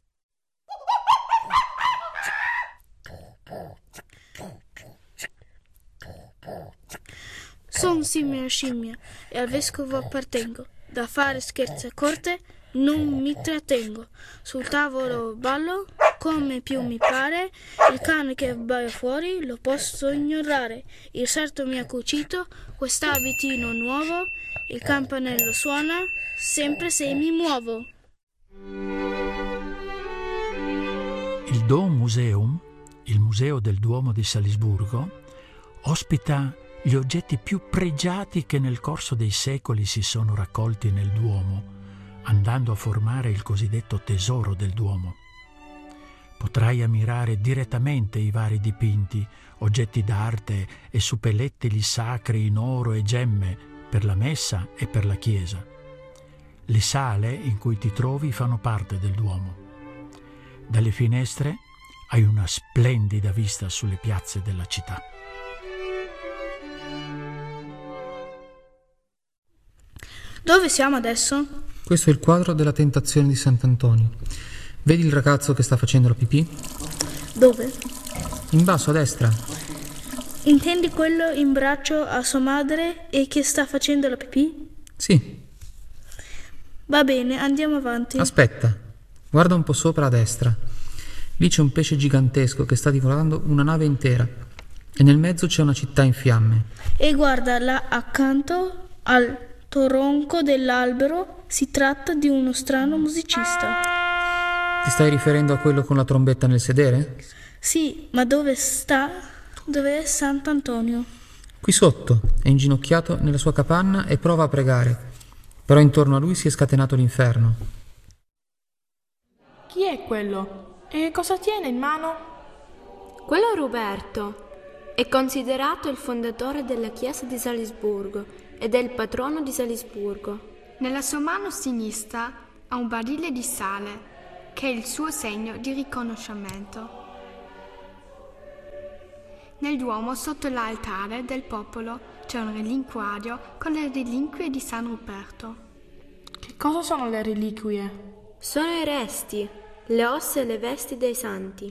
Son scimmia scimmia e al vescovo appartengo. Da fare scherzi a corte non mi trattengo. Sul tavolo ballo come più mi pare. Il cane che abbaia fuori lo posso ignorare. Il sarto mi ha cucito quest'abitino nuovo. Il campanello suona sempre se mi muovo. Il Dommuseum, il museo del Duomo di Salisburgo, ospita gli oggetti più pregiati che nel corso dei secoli si sono raccolti nel Duomo, andando a formare il cosiddetto tesoro del Duomo. Potrai ammirare direttamente i vari dipinti, oggetti d'arte e suppellettili sacri in oro e gemme per la messa e per la chiesa. Le sale in cui ti trovi fanno parte del Duomo. Dalle finestre hai una splendida vista sulle piazze della città. Dove siamo adesso? Questo è il quadro della Tentazione di Sant'Antonio. Vedi il ragazzo che sta facendo la pipì? Dove? In basso a destra. Intendi quello in braccio a sua madre e che sta facendo la pipì? Sì. Va bene, andiamo avanti. Aspetta, guarda un po' sopra a destra. Lì c'è un pesce gigantesco che sta divorando una nave intera e nel mezzo c'è una città in fiamme. E guarda là accanto al tronco dell'albero, si tratta di uno strano musicista. Ti stai riferendo a quello con la trombetta nel sedere? Sì, ma dove sta? Dove è Sant'Antonio? Qui sotto, è inginocchiato nella sua capanna e prova a pregare. Però intorno a lui si è scatenato l'inferno. Chi è quello? E cosa tiene in mano? Quello è Roberto. È considerato il fondatore della chiesa di Salisburgo ed è il patrono di Salisburgo. Nella sua mano sinistra ha un barile di sale, che è il suo segno di riconoscimento. Nel Duomo, sotto l'altare del popolo, c'è un reliquario con le reliquie di San Ruperto. Che cosa sono le reliquie? Sono i resti, le ossa e le vesti dei santi.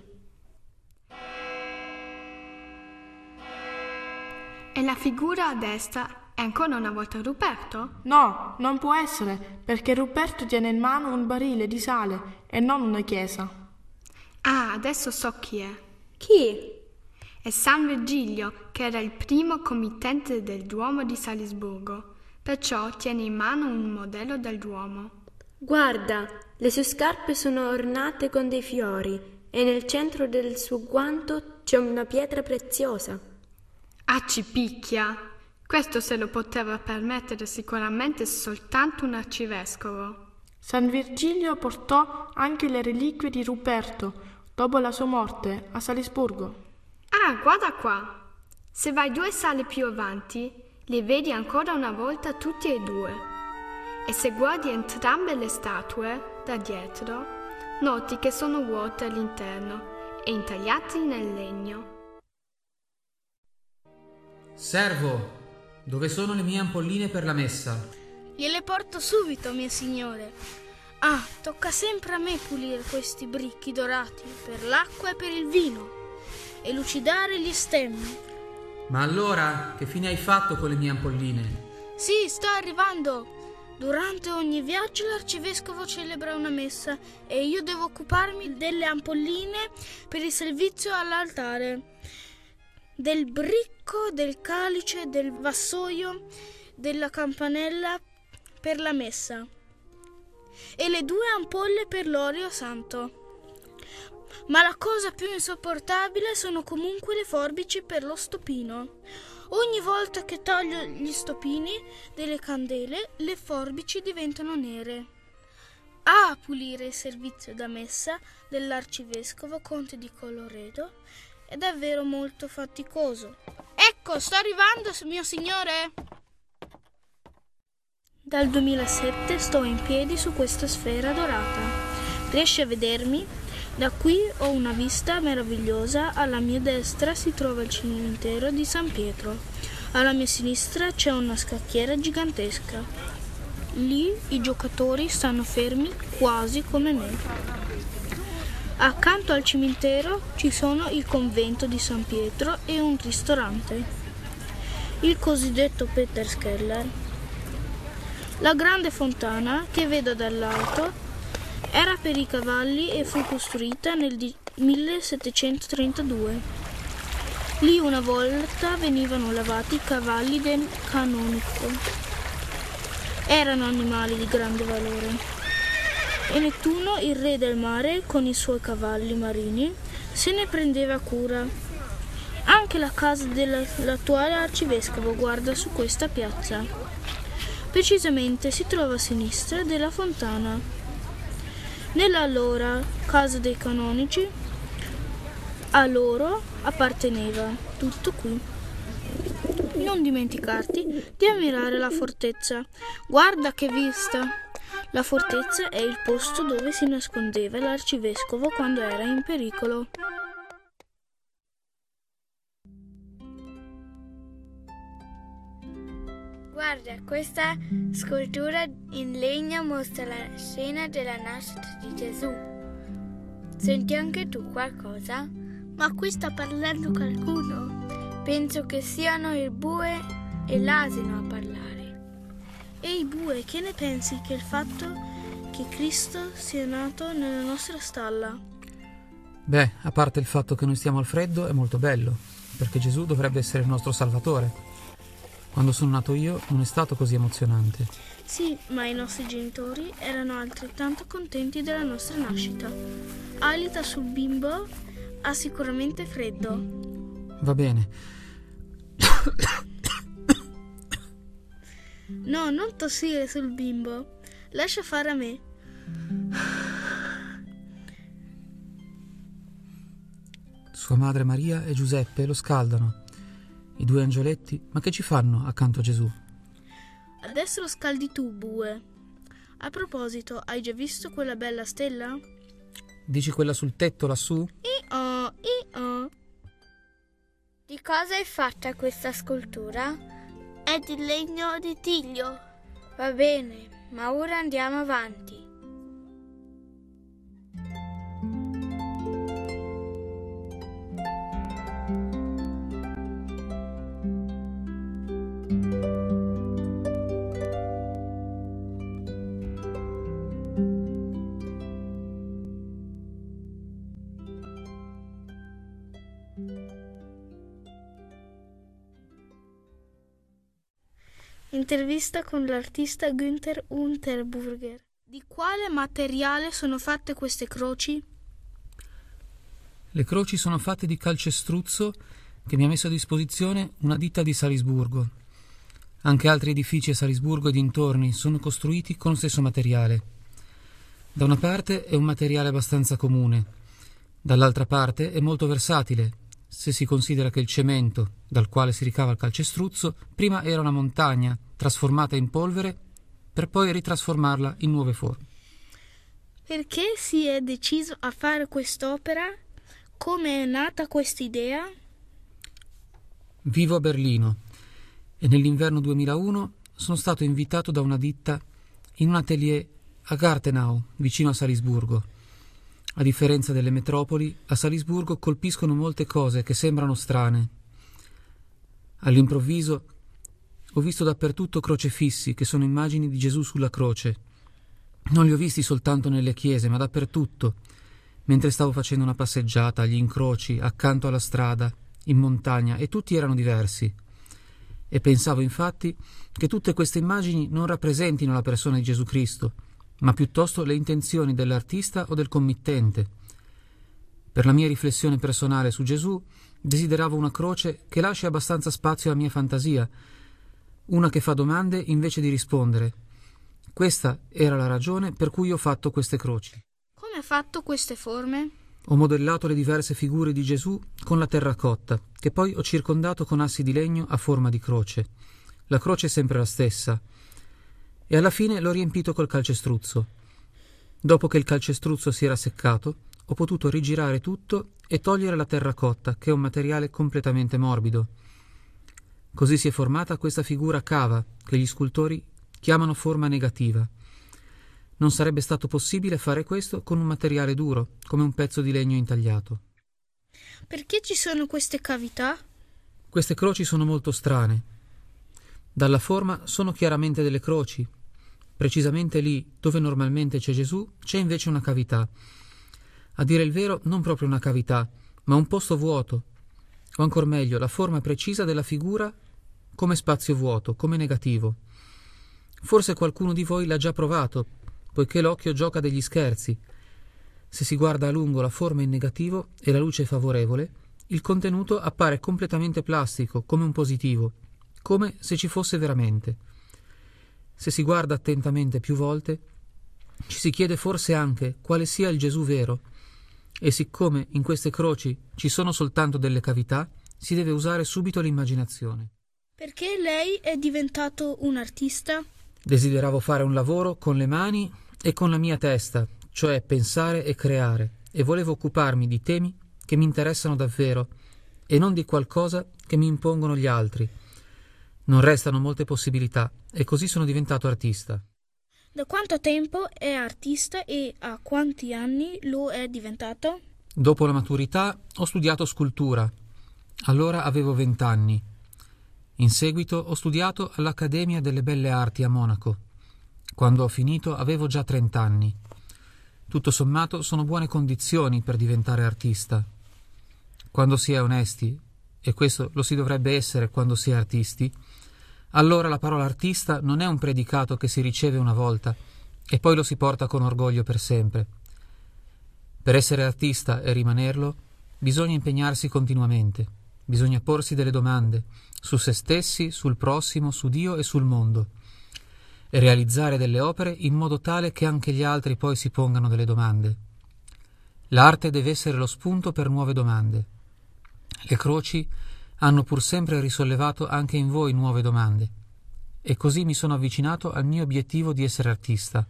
E la figura a destra è ancora una volta Ruperto? No, non può essere, perché Ruperto tiene in mano un barile di sale e non una chiesa. Ah, adesso so chi è. Chi? È San Virgilio, che era il primo committente del Duomo di Salisburgo, perciò tiene in mano un modello del Duomo. Guarda, le sue scarpe sono ornate con dei fiori e nel centro del suo guanto c'è una pietra preziosa. Ah, ci picchia! Questo se lo poteva permettere sicuramente soltanto un arcivescovo. San Virgilio portò anche le reliquie di Ruperto dopo la sua morte a Salisburgo. Ah, guarda qua! Se vai due sale più avanti, li vedi ancora una volta tutti e due. E se guardi entrambe le statue da dietro, noti che sono vuote all'interno e intagliati nel legno. Servo, dove sono le mie ampolline per la messa? Gliele porto subito, mio signore. Ah, tocca sempre a me pulire questi bricchi dorati per l'acqua e per il vino e lucidare gli stemmi. Ma allora, che fine hai fatto con le mie ampolline? Sì, sto arrivando. Durante ogni viaggio l'arcivescovo celebra una messa e io devo occuparmi delle ampolline per il servizio all'altare, del bricco, del calice, del vassoio, della campanella per la messa e le due ampolle per l'olio santo. Ma la cosa più insopportabile sono comunque le forbici per lo stopino. Ogni volta che taglio gli stopini delle candele, le forbici diventano nere. A pulire il servizio da messa dell'arcivescovo conte di Colloredo è davvero molto faticoso. Ecco, sto arrivando, mio signore! Dal duemilasette sto in piedi su questa sfera dorata. Riesci a vedermi? Da qui ho una vista meravigliosa. Alla mia destra si trova il cimitero di San Pietro. Alla mia sinistra c'è una scacchiera gigantesca. Lì i giocatori stanno fermi quasi come me. Accanto al cimitero ci sono il convento di San Pietro e un ristorante, il cosiddetto Peterskeller. La grande fontana che vedo dall'alto era per i cavalli e fu costruita nel millesettecentotrentadue. Lì una volta venivano lavati i cavalli del canonico. Erano animali di grande valore. E Nettuno, il re del mare, con i suoi cavalli marini, se ne prendeva cura. Anche la casa dell'attuale arcivescovo guarda su questa piazza. Precisamente si trova a sinistra della fontana. Nella allora casa dei canonici, a loro apparteneva tutto qui. Non dimenticarti di ammirare la fortezza. Guarda che vista! La fortezza è il posto dove si nascondeva l'arcivescovo quando era in pericolo. Guarda, questa scultura in legno mostra la scena della nascita di Gesù. Senti anche tu qualcosa? Ma qui sta parlando qualcuno. Penso che siano il bue e l'asino a parlare. Ehi bue, che ne pensi che il fatto che Cristo sia nato nella nostra stalla? Beh, a parte il fatto che noi stiamo al freddo, è molto bello, perché Gesù dovrebbe essere il nostro Salvatore. Quando sono nato io non è stato così emozionante. Sì, ma i nostri genitori erano altrettanto contenti della nostra nascita. Alita sul bimbo ha sicuramente freddo. Va bene. No, non tossire sul bimbo. Lascia fare a me. Sua madre Maria e Giuseppe lo scaldano. I due angioletti, ma che ci fanno accanto a Gesù? Adesso lo scaldi tu, bue. A proposito, hai già visto quella bella stella? Dici quella sul tetto lassù? I-oh, i-oh. Di cosa è fatta questa scultura? È di legno di tiglio. Va bene, ma ora andiamo avanti. Intervista con l'artista Günther Unterburger. Di quale materiale sono fatte queste croci? Le croci sono fatte di calcestruzzo che mi ha messo a disposizione una ditta di Salisburgo. Anche altri edifici a Salisburgo e dintorni sono costruiti con lo stesso materiale. Da una parte è un materiale abbastanza comune, dall'altra parte è molto versatile, se si considera che il cemento dal quale si ricava il calcestruzzo prima era una montagna trasformata in polvere per poi ritrasformarla in nuove forme. Perché si è deciso a fare quest'opera? Come è nata quest'idea? Vivo a Berlino e nell'inverno duemilauno sono stato invitato da una ditta in un atelier a Gartenau, vicino a Salisburgo. A differenza delle metropoli, a Salisburgo colpiscono molte cose che sembrano strane. All'improvviso ho visto dappertutto crocefissi che sono immagini di Gesù sulla croce. Non li ho visti soltanto nelle chiese, ma dappertutto, mentre stavo facendo una passeggiata agli incroci, accanto alla strada, in montagna, e tutti erano diversi. E pensavo infatti che tutte queste immagini non rappresentino la persona di Gesù Cristo, ma piuttosto le intenzioni dell'artista o del committente. Per la mia riflessione personale su Gesù desideravo una croce che lasci abbastanza spazio alla mia fantasia, una che fa domande invece di rispondere. Questa era la ragione per cui ho fatto queste croci. Come ha fatto queste forme? Ho modellato le diverse figure di Gesù con la terracotta, che poi ho circondato con assi di legno a forma di croce. La croce è sempre la stessa. E alla fine l'ho riempito col calcestruzzo. Dopo che il calcestruzzo si era seccato, ho potuto rigirare tutto e togliere la terracotta, che è un materiale completamente morbido. Così si è formata questa figura cava, che gli scultori chiamano forma negativa. Non sarebbe stato possibile fare questo con un materiale duro, come un pezzo di legno intagliato. Perché ci sono queste cavità? Queste croci sono molto strane. Dalla forma sono chiaramente delle croci. Precisamente lì, dove normalmente c'è Gesù, c'è invece una cavità. A dire il vero, non proprio una cavità, ma un posto vuoto. O ancor meglio, la forma precisa della figura come spazio vuoto, come negativo. Forse qualcuno di voi l'ha già provato, poiché l'occhio gioca degli scherzi. Se si guarda a lungo la forma in negativo e la luce è favorevole, il contenuto appare completamente plastico, come un positivo, come se ci fosse veramente. Se si guarda attentamente più volte, ci si chiede forse anche quale sia il Gesù vero, e siccome in queste croci ci sono soltanto delle cavità, si deve usare subito l'immaginazione. Perché lei è diventato un artista? Desideravo fare un lavoro con le mani e con la mia testa, cioè pensare e creare, e volevo occuparmi di temi che mi interessano davvero e non di qualcosa che mi impongono gli altri. Non restano molte possibilità e così sono diventato artista. Da quanto tempo è artista e a quanti anni lo è diventato? Dopo la maturità ho studiato scultura. Allora avevo vent'anni. In seguito ho studiato all'Accademia delle Belle Arti a Monaco. Quando ho finito avevo già trent'anni. Tutto sommato sono buone condizioni per diventare artista. Quando si è onesti, e questo lo si dovrebbe essere quando si è artisti, allora la parola artista non è un predicato che si riceve una volta e poi lo si porta con orgoglio per sempre. Per essere artista e rimanerlo, bisogna impegnarsi continuamente, bisogna porsi delle domande su se stessi, sul prossimo, su Dio e sul mondo, e realizzare delle opere in modo tale che anche gli altri poi si pongano delle domande. L'arte deve essere lo spunto per nuove domande. Le croci hanno pur sempre risollevato anche in voi nuove domande, e così mi sono avvicinato al mio obiettivo di essere artista.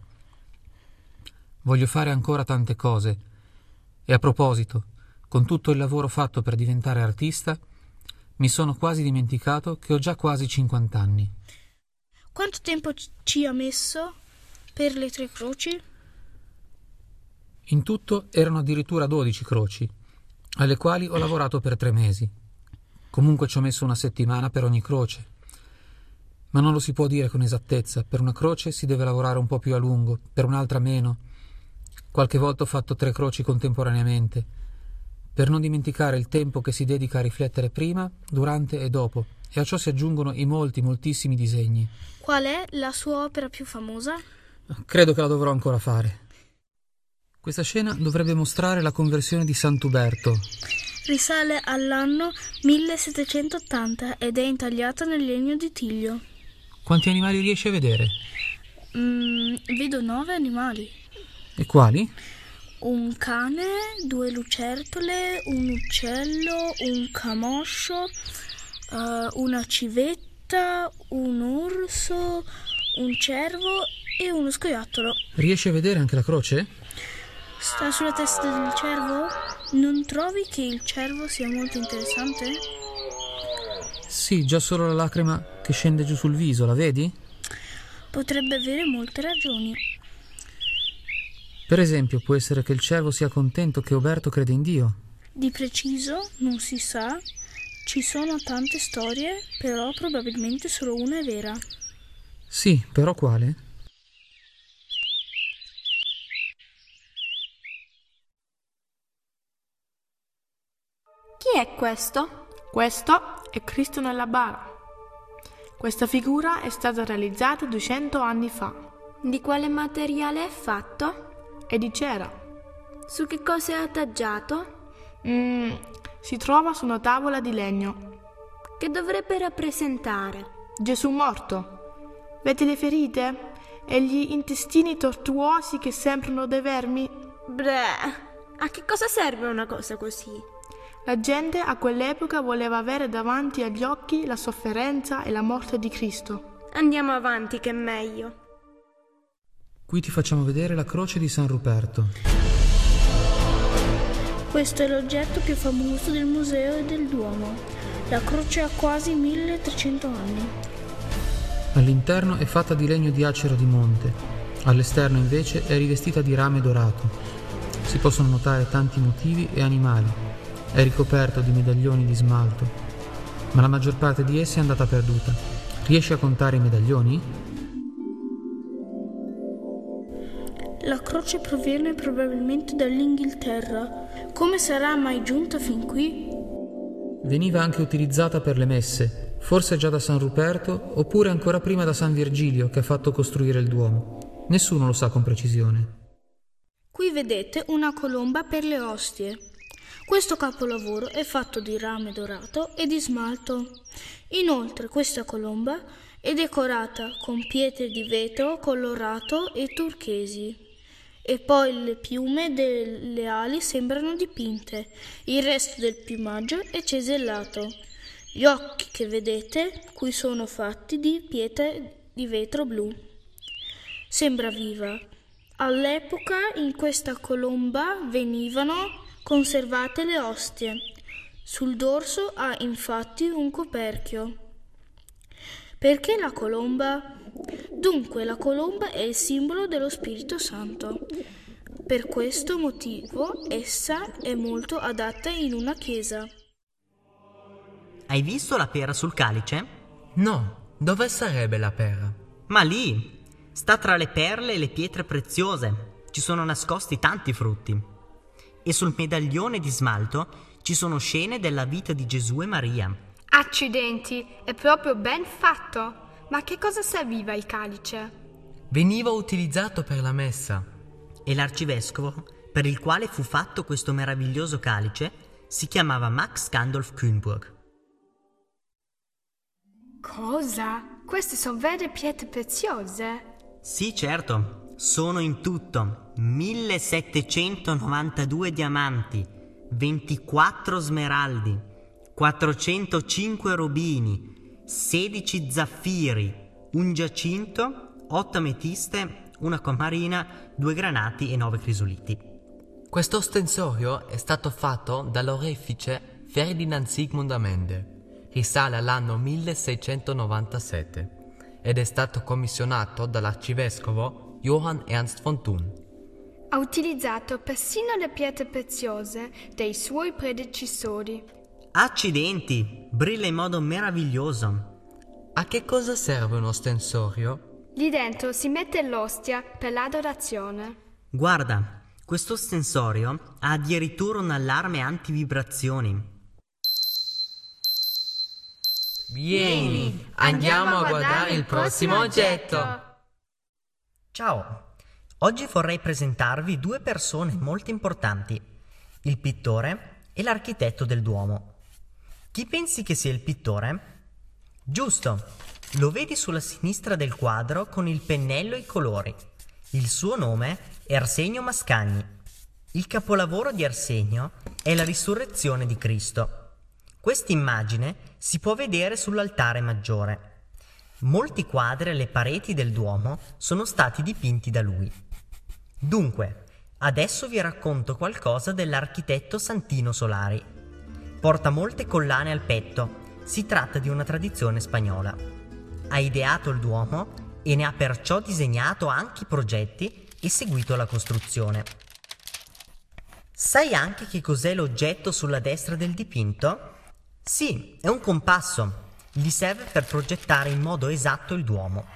Voglio fare ancora tante cose, e a proposito, con tutto il lavoro fatto per diventare artista, mi sono quasi dimenticato che ho già quasi cinquant'anni. Quanto tempo ci ha messo per le tre croci? In tutto erano addirittura dodici croci, alle quali ho lavorato per tre mesi. Comunque ci ho messo una settimana per ogni croce. Ma non lo si può dire con esattezza. Per una croce si deve lavorare un po' più a lungo, per un'altra meno. Qualche volta ho fatto tre croci contemporaneamente, per non dimenticare il tempo che si dedica a riflettere prima, durante e dopo, e a ciò si aggiungono i molti, moltissimi disegni. Qual è la sua opera più famosa? Credo che la dovrò ancora fare. Questa scena dovrebbe mostrare la conversione di Sant'Uberto. Risale all'anno millesettecentottanta ed è intagliata nel legno di tiglio. Quanti animali riesci a vedere? Mm, vedo nove animali. E quali? Un cane, due lucertole, un uccello, un camoscio, uh, una civetta, un urso, un cervo e uno scoiattolo. Riesci a vedere anche la croce? Sta sulla testa del cervo? Non trovi che il cervo sia molto interessante? Sì, già solo la lacrima che scende giù sul viso, la vedi? Potrebbe avere molte ragioni. Per esempio, può essere che il cervo sia contento che Uberto crede in Dio. Di preciso non si sa. Ci sono tante storie, però probabilmente solo una è vera. Sì, però quale? Chi è questo? Questo è Cristo nella bara. Questa figura è stata realizzata duecento anni fa. Di quale materiale è fatto? È di cera. Su che cosa è adagiato? Mm, si trova su una tavola di legno. Che dovrebbe rappresentare? Gesù morto. Vedi le ferite? E gli intestini tortuosi che sembrano dei vermi? Bleh, a che cosa serve una cosa così? La gente a quell'epoca voleva avere davanti agli occhi la sofferenza e la morte di Cristo. Andiamo avanti, che è meglio. Qui ti facciamo vedere la croce di San Ruperto. Questo è l'oggetto più famoso del museo e del Duomo. La croce ha quasi milletrecento anni. All'interno è fatta di legno di acero di monte, all'esterno invece è rivestita di rame dorato. Si possono notare tanti motivi e animali. È ricoperto di medaglioni di smalto, ma la maggior parte di essi è andata perduta. Riesci a contare i medaglioni? La croce proviene probabilmente dall'Inghilterra. Come sarà mai giunta fin qui? Veniva anche utilizzata per le messe, forse già da San Ruperto oppure ancora prima da San Virgilio, che ha fatto costruire il Duomo. Nessuno lo sa con precisione. Qui vedete una colomba per le ostie. Questo capolavoro è fatto di rame dorato e di smalto. Inoltre questa colomba è decorata con pietre di vetro colorato e turchesi. E poi le piume delle ali sembrano dipinte, il resto del piumaggio è cesellato. Gli occhi che vedete qui sono fatti di pietre di vetro blu. Sembra viva. All'epoca in questa colomba venivano conservate le ostie. Sul dorso ha infatti un coperchio. Perché la colomba? Dunque la colomba è il simbolo dello Spirito Santo. Per questo motivo essa è molto adatta in una chiesa. Hai visto la pera sul calice? No, dove sarebbe la pera? Ma lì, sta tra le perle e le pietre preziose. Ci sono nascosti tanti frutti. E sul medaglione di smalto ci sono scene della vita di Gesù e Maria. Accidenti, è proprio ben fatto. Ma che cosa serviva il calice? Veniva utilizzato per la messa. E l'arcivescovo, per il quale fu fatto questo meraviglioso calice, si chiamava Max Gandolf Kühnburg. Cosa? Queste sono vere pietre preziose? Sì, certo. Sono in tutto millesettecentonovantadue diamanti, ventiquattro smeraldi, quattrocentocinque rubini, sedici zaffiri, un giacinto, otto ametiste, una acquamarina, due granati e nove crisoliti. Questo ostensorio è stato fatto dall'orefice Ferdinand Sigmund Amende. Risale all'anno milleseicentonovantasette ed è stato commissionato dall'arcivescovo Johann Ernst von Thun. Ha utilizzato persino le pietre preziose dei suoi predecessori. Accidenti! Brilla in modo meraviglioso. A che cosa serve un ostensorio? Lì dentro si mette l'ostia per l'adorazione. Guarda, questo ostensorio ha addirittura un allarme antivibrazioni. Vieni, andiamo a guardare il prossimo oggetto. Ciao, oggi vorrei presentarvi due persone molto importanti, il pittore e l'architetto del Duomo. Chi pensi che sia il pittore? Giusto, lo vedi sulla sinistra del quadro con il pennello e i colori. Il suo nome è Arsenio Mascagni. Il capolavoro di Arsenio è la risurrezione di Cristo. Questa immagine si può vedere sull'altare maggiore. Molti quadri alle pareti del Duomo sono stati dipinti da lui. Dunque, adesso vi racconto qualcosa dell'architetto Santino Solari. Porta molte collane al petto. Si tratta di una tradizione spagnola. Ha ideato il Duomo e ne ha perciò disegnato anche i progetti e seguito la costruzione. Sai anche che cos'è l'oggetto sulla destra del dipinto? Sì, è un compasso. Gli serve per progettare in modo esatto il Duomo.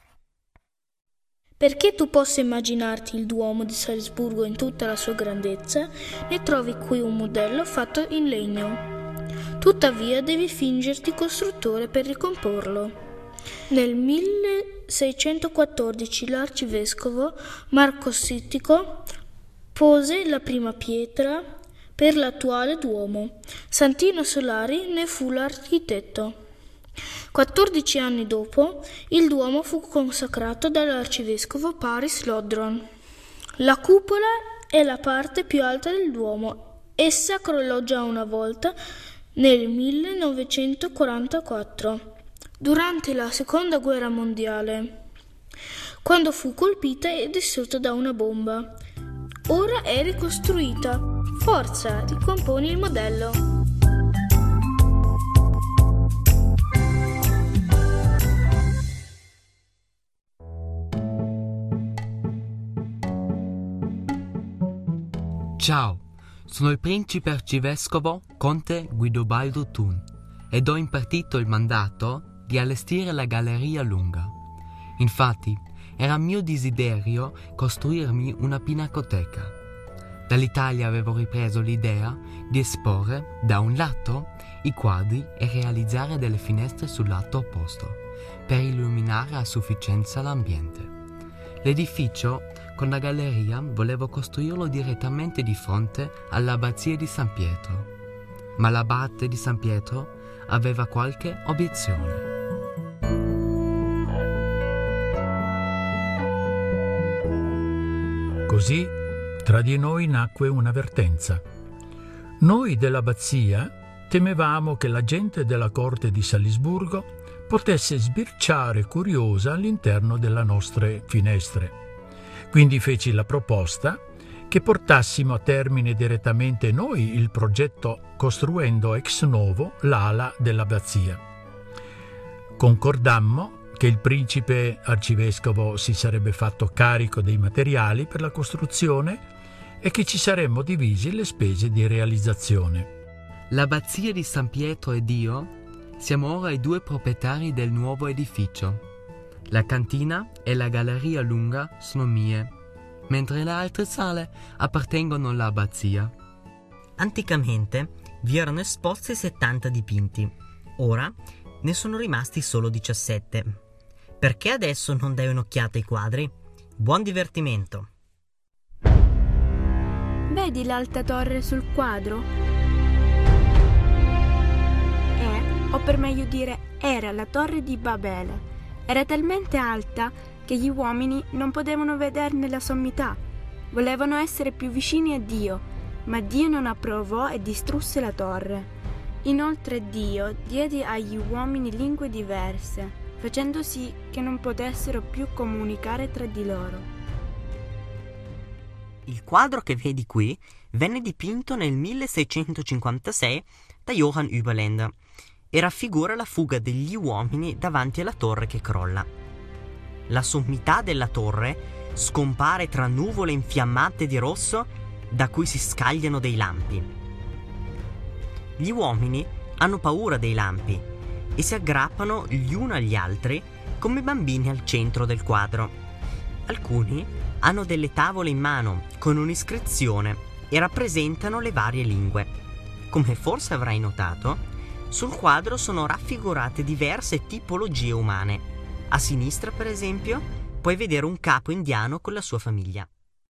Perché tu possa immaginarti il Duomo di Salisburgo in tutta la sua grandezza, ne trovi qui un modello fatto in legno. Tuttavia devi fingerti costruttore per ricomporlo. Nel milleseicentoquattordici l'arcivescovo Marco Sittico pose la prima pietra per l'attuale Duomo. Santino Solari ne fu l'architetto. quattordici anni dopo, il Duomo fu consacrato dall'arcivescovo Paris Lodron. La cupola è la parte più alta del Duomo. Essa crollò già una volta nel millenovecentoquarantaquattro, durante la Seconda Guerra Mondiale, quando fu colpita e distrutta da una bomba. Ora è ricostruita. Forza, ricomponi il modello. Ciao, sono il principe arcivescovo conte Guidobaldo Thun ed ho impartito il mandato di allestire la Galleria Lunga. Infatti, era mio desiderio costruirmi una pinacoteca. Dall'Italia avevo ripreso l'idea di esporre, da un lato, i quadri e realizzare delle finestre sul lato opposto, per illuminare a sufficienza l'ambiente. L'edificio, con la galleria, volevo costruirlo direttamente di fronte all'abbazia di San Pietro, ma l'abate di San Pietro aveva qualche obiezione. Così tra di noi nacque un'avvertenza. Noi dell'abbazia temevamo che la gente della corte di Salisburgo potesse sbirciare curiosa all'interno delle nostre finestre. Quindi feci la proposta che portassimo a termine direttamente noi il progetto costruendo ex novo l'ala dell'abbazia. Concordammo che il principe arcivescovo si sarebbe fatto carico dei materiali per la costruzione e che ci saremmo divisi le spese di realizzazione. L'abbazia di San Pietro ed io siamo ora i due proprietari del nuovo edificio. La cantina e la galleria lunga sono mie, mentre le altre sale appartengono all'abbazia. Anticamente vi erano esposti settanta dipinti, ora ne sono rimasti solo diciassette. Perché adesso non dai un'occhiata ai quadri? Buon divertimento! Vedi l'alta torre sul quadro? È, o per meglio dire, era la torre di Babele. Era talmente alta che gli uomini non potevano vederne la sommità. Volevano essere più vicini a Dio, ma Dio non approvò e distrusse la torre. Inoltre Dio diede agli uomini lingue diverse, facendo sì che non potessero più comunicare tra di loro. Il quadro che vedi qui venne dipinto nel milleseicentocinquantasei da Johann Überländer e raffigura la fuga degli uomini davanti alla torre che crolla. La sommità della torre scompare tra nuvole infiammate di rosso da cui si scagliano dei lampi. Gli uomini hanno paura dei lampi e si aggrappano gli uni agli altri come bambini al centro del quadro. Alcuni hanno delle tavole in mano con un'iscrizione e rappresentano le varie lingue. Come forse avrai notato, sul quadro sono raffigurate diverse tipologie umane. A sinistra, per esempio, puoi vedere un capo indiano con la sua famiglia.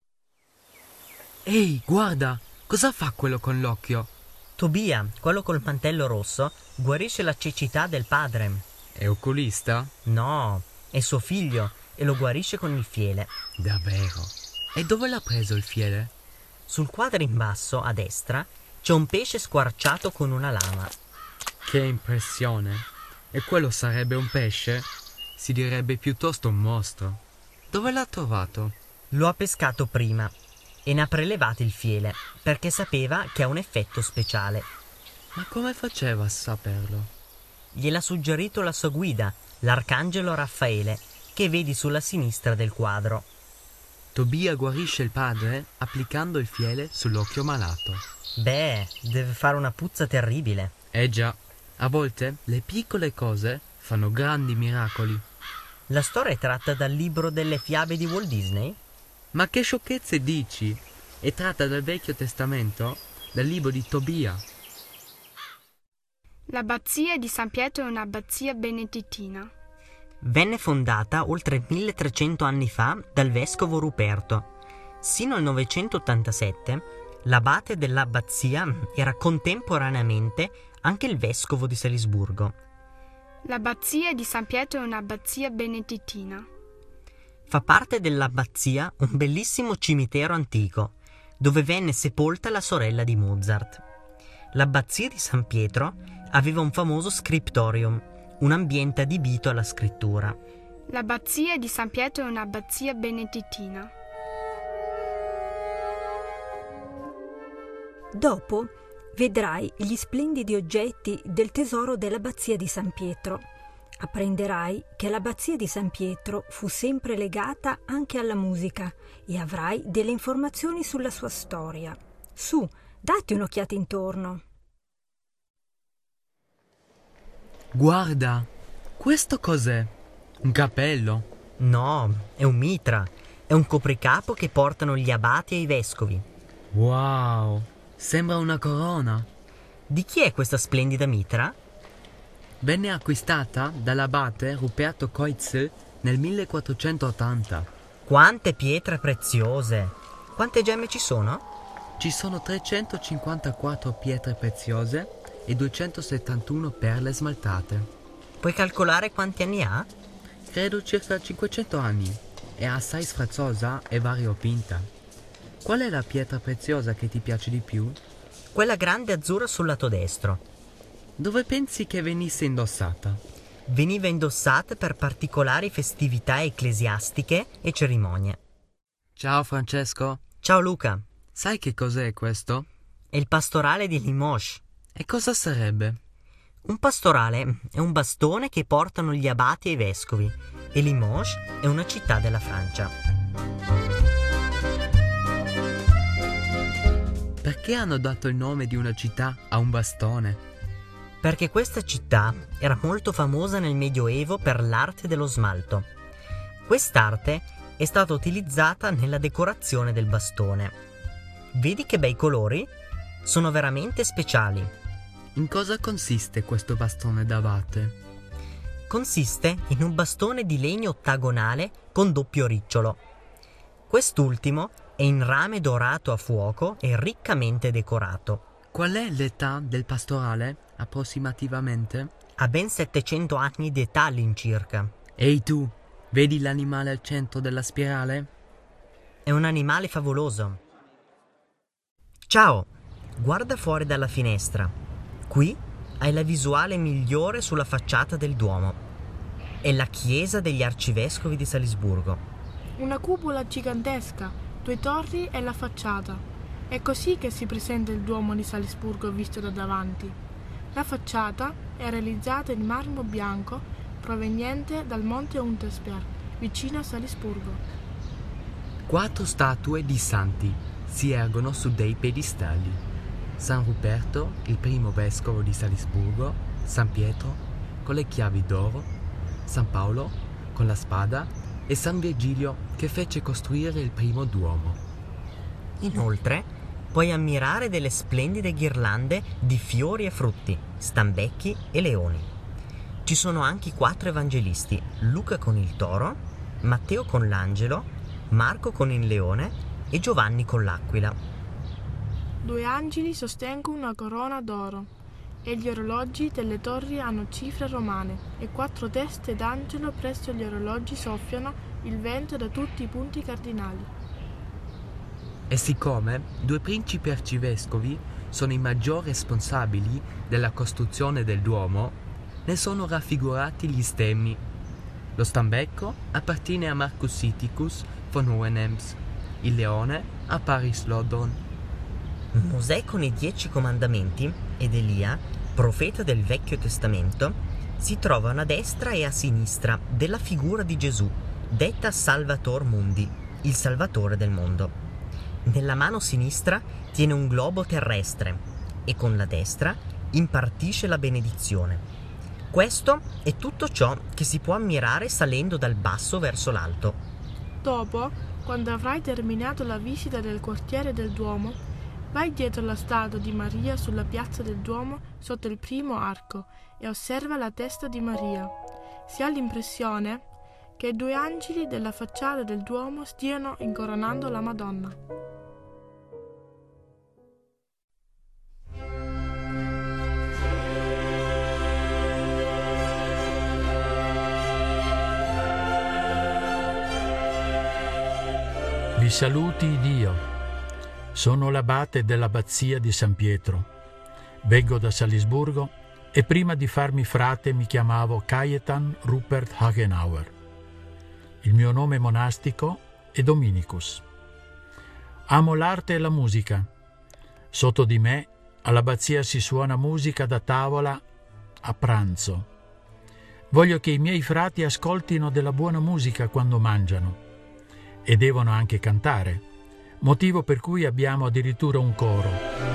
Ehi, guarda! Cosa fa quello con l'occhio? Tobia, quello col mantello rosso, guarisce la cecità del padre. È oculista? No, è suo figlio e lo guarisce con il fiele. Davvero? E dove l'ha preso il fiele? Sul quadro in basso, a destra, c'è un pesce squarciato con una lama. Che impressione! E quello sarebbe un pesce? Si direbbe piuttosto un mostro. Dove l'ha trovato? Lo ha pescato prima e ne ha prelevato il fiele, perché sapeva che ha un effetto speciale. Ma come faceva a saperlo? Gliel'ha suggerito la sua guida, l'arcangelo Raffaele, che vedi sulla sinistra del quadro. Tobia guarisce il padre applicando il fiele sull'occhio malato. Beh, deve fare una puzza terribile. Eh già, a volte le piccole cose fanno grandi miracoli. La storia è tratta dal libro delle fiabe di Walt Disney? Ma che sciocchezze dici? È tratta dal Vecchio Testamento, dal libro di Tobia. L'abbazia di San Pietro è un'abbazia benedettina. Venne fondata oltre milletrecento anni fa dal vescovo Ruperto. Sino al novecentottantasette l'abate dell'abbazia era contemporaneamente anche il vescovo di Salisburgo. L'abbazia di San Pietro è un'abbazia benedettina. Fa parte dell'abbazia un bellissimo cimitero antico, dove venne sepolta la sorella di Mozart. L'abbazia di San Pietro aveva un famoso scriptorium, un ambiente adibito alla scrittura. L'abbazia di San Pietro è un'abbazia benedettina. Dopo vedrai gli splendidi oggetti del tesoro dell'abbazia di San Pietro. Apprenderai che l'abbazia di San Pietro fu sempre legata anche alla musica e avrai delle informazioni sulla sua storia. Su, datti un'occhiata intorno. Guarda, questo cos'è? Un cappello? No, è un mitra. È un copricapo che portano gli abati e i vescovi. Wow, sembra una corona. Di chi è questa splendida mitra? Venne acquistata dall'abate Ruperto Koitzel nel millequattrocentottanta. Quante pietre preziose! Quante gemme ci sono? Ci sono trecentocinquantaquattro pietre preziose e duecentosettantuno perle smaltate. Puoi calcolare quanti anni ha? Credo circa cinquecento anni. È assai sfarzosa e variopinta. Qual è la pietra preziosa che ti piace di più? Quella grande azzurra sul lato destro. Dove pensi che venisse indossata? Veniva indossata per particolari festività ecclesiastiche e cerimonie. Ciao Francesco. Ciao Luca. Sai che cos'è questo? È il pastorale di Limoges. E cosa sarebbe? Un pastorale è un bastone che portano gli abati e i vescovi, e Limoges è una città della Francia. Perché hanno dato il nome di una città a un bastone? Perché questa città era molto famosa nel Medioevo per l'arte dello smalto. Quest'arte è stata utilizzata nella decorazione del bastone. Vedi che bei colori? Sono veramente speciali. In cosa consiste questo bastone d'abate? Consiste in un bastone di legno ottagonale con doppio ricciolo. Quest'ultimo è in rame dorato a fuoco e riccamente decorato. Qual è l'età del pastorale, approssimativamente? Ha ben settecento anni di età all'incirca. Ehi tu, vedi l'animale al centro della spirale? È un animale favoloso. Ciao, guarda fuori dalla finestra. Qui hai la visuale migliore sulla facciata del Duomo. È la chiesa degli arcivescovi di Salisburgo. Una cupola gigantesca, due torri e la facciata. È così che si presenta il Duomo di Salisburgo visto da davanti. La facciata è realizzata in marmo bianco proveniente dal monte Untersberg, vicino a Salisburgo. Quattro statue di santi si ergono su dei piedistalli. San Ruperto, il primo vescovo di Salisburgo, San Pietro con le chiavi d'oro, San Paolo con la spada e San Virgilio che fece costruire il primo Duomo. Inoltre puoi ammirare delle splendide ghirlande di fiori e frutti, stambecchi e leoni. Ci sono anche i quattro evangelisti, Luca con il toro, Matteo con l'angelo, Marco con il leone e Giovanni con l'aquila. Due angeli sostengono una corona d'oro e gli orologi delle torri hanno cifre romane e quattro teste d'angelo presso gli orologi soffiano il vento da tutti i punti cardinali. E siccome due principi arcivescovi sono i maggiori responsabili della costruzione del Duomo, ne sono raffigurati gli stemmi. Lo stambecco appartiene a Marcus Siticus von Hohenems, il leone a Paris Lodron. Mosè con i dieci comandamenti ed Elia, profeta del Vecchio Testamento, si trovano a destra e a sinistra della figura di Gesù, detta Salvator Mundi, il Salvatore del mondo. Nella mano sinistra tiene un globo terrestre e con la destra impartisce la benedizione. Questo è tutto ciò che si può ammirare salendo dal basso verso l'alto. Dopo, quando avrai terminato la visita del quartiere del Duomo, vai dietro la statua di Maria sulla piazza del Duomo sotto il primo arco e osserva la testa di Maria. Si ha l'impressione che due angeli della facciata del Duomo stiano incoronando la Madonna. Vi saluti Dio. Sono l'abate dell'abbazia di San Pietro. Vengo da Salisburgo e prima di farmi frate mi chiamavo Cajetan Rupert Hagenauer. Il mio nome monastico è Dominicus. Amo l'arte e la musica. Sotto di me, all'abbazia si suona musica da tavola a pranzo. Voglio che i miei frati ascoltino della buona musica quando mangiano. E devono anche cantare, motivo per cui abbiamo addirittura un coro.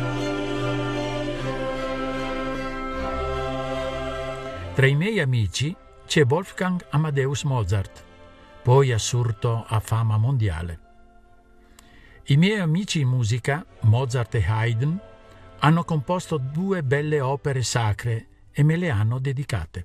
Tra i miei amici c'è Wolfgang Amadeus Mozart, poi assurto a fama mondiale. I miei amici in musica, Mozart e Haydn, hanno composto due belle opere sacre e me le hanno dedicate.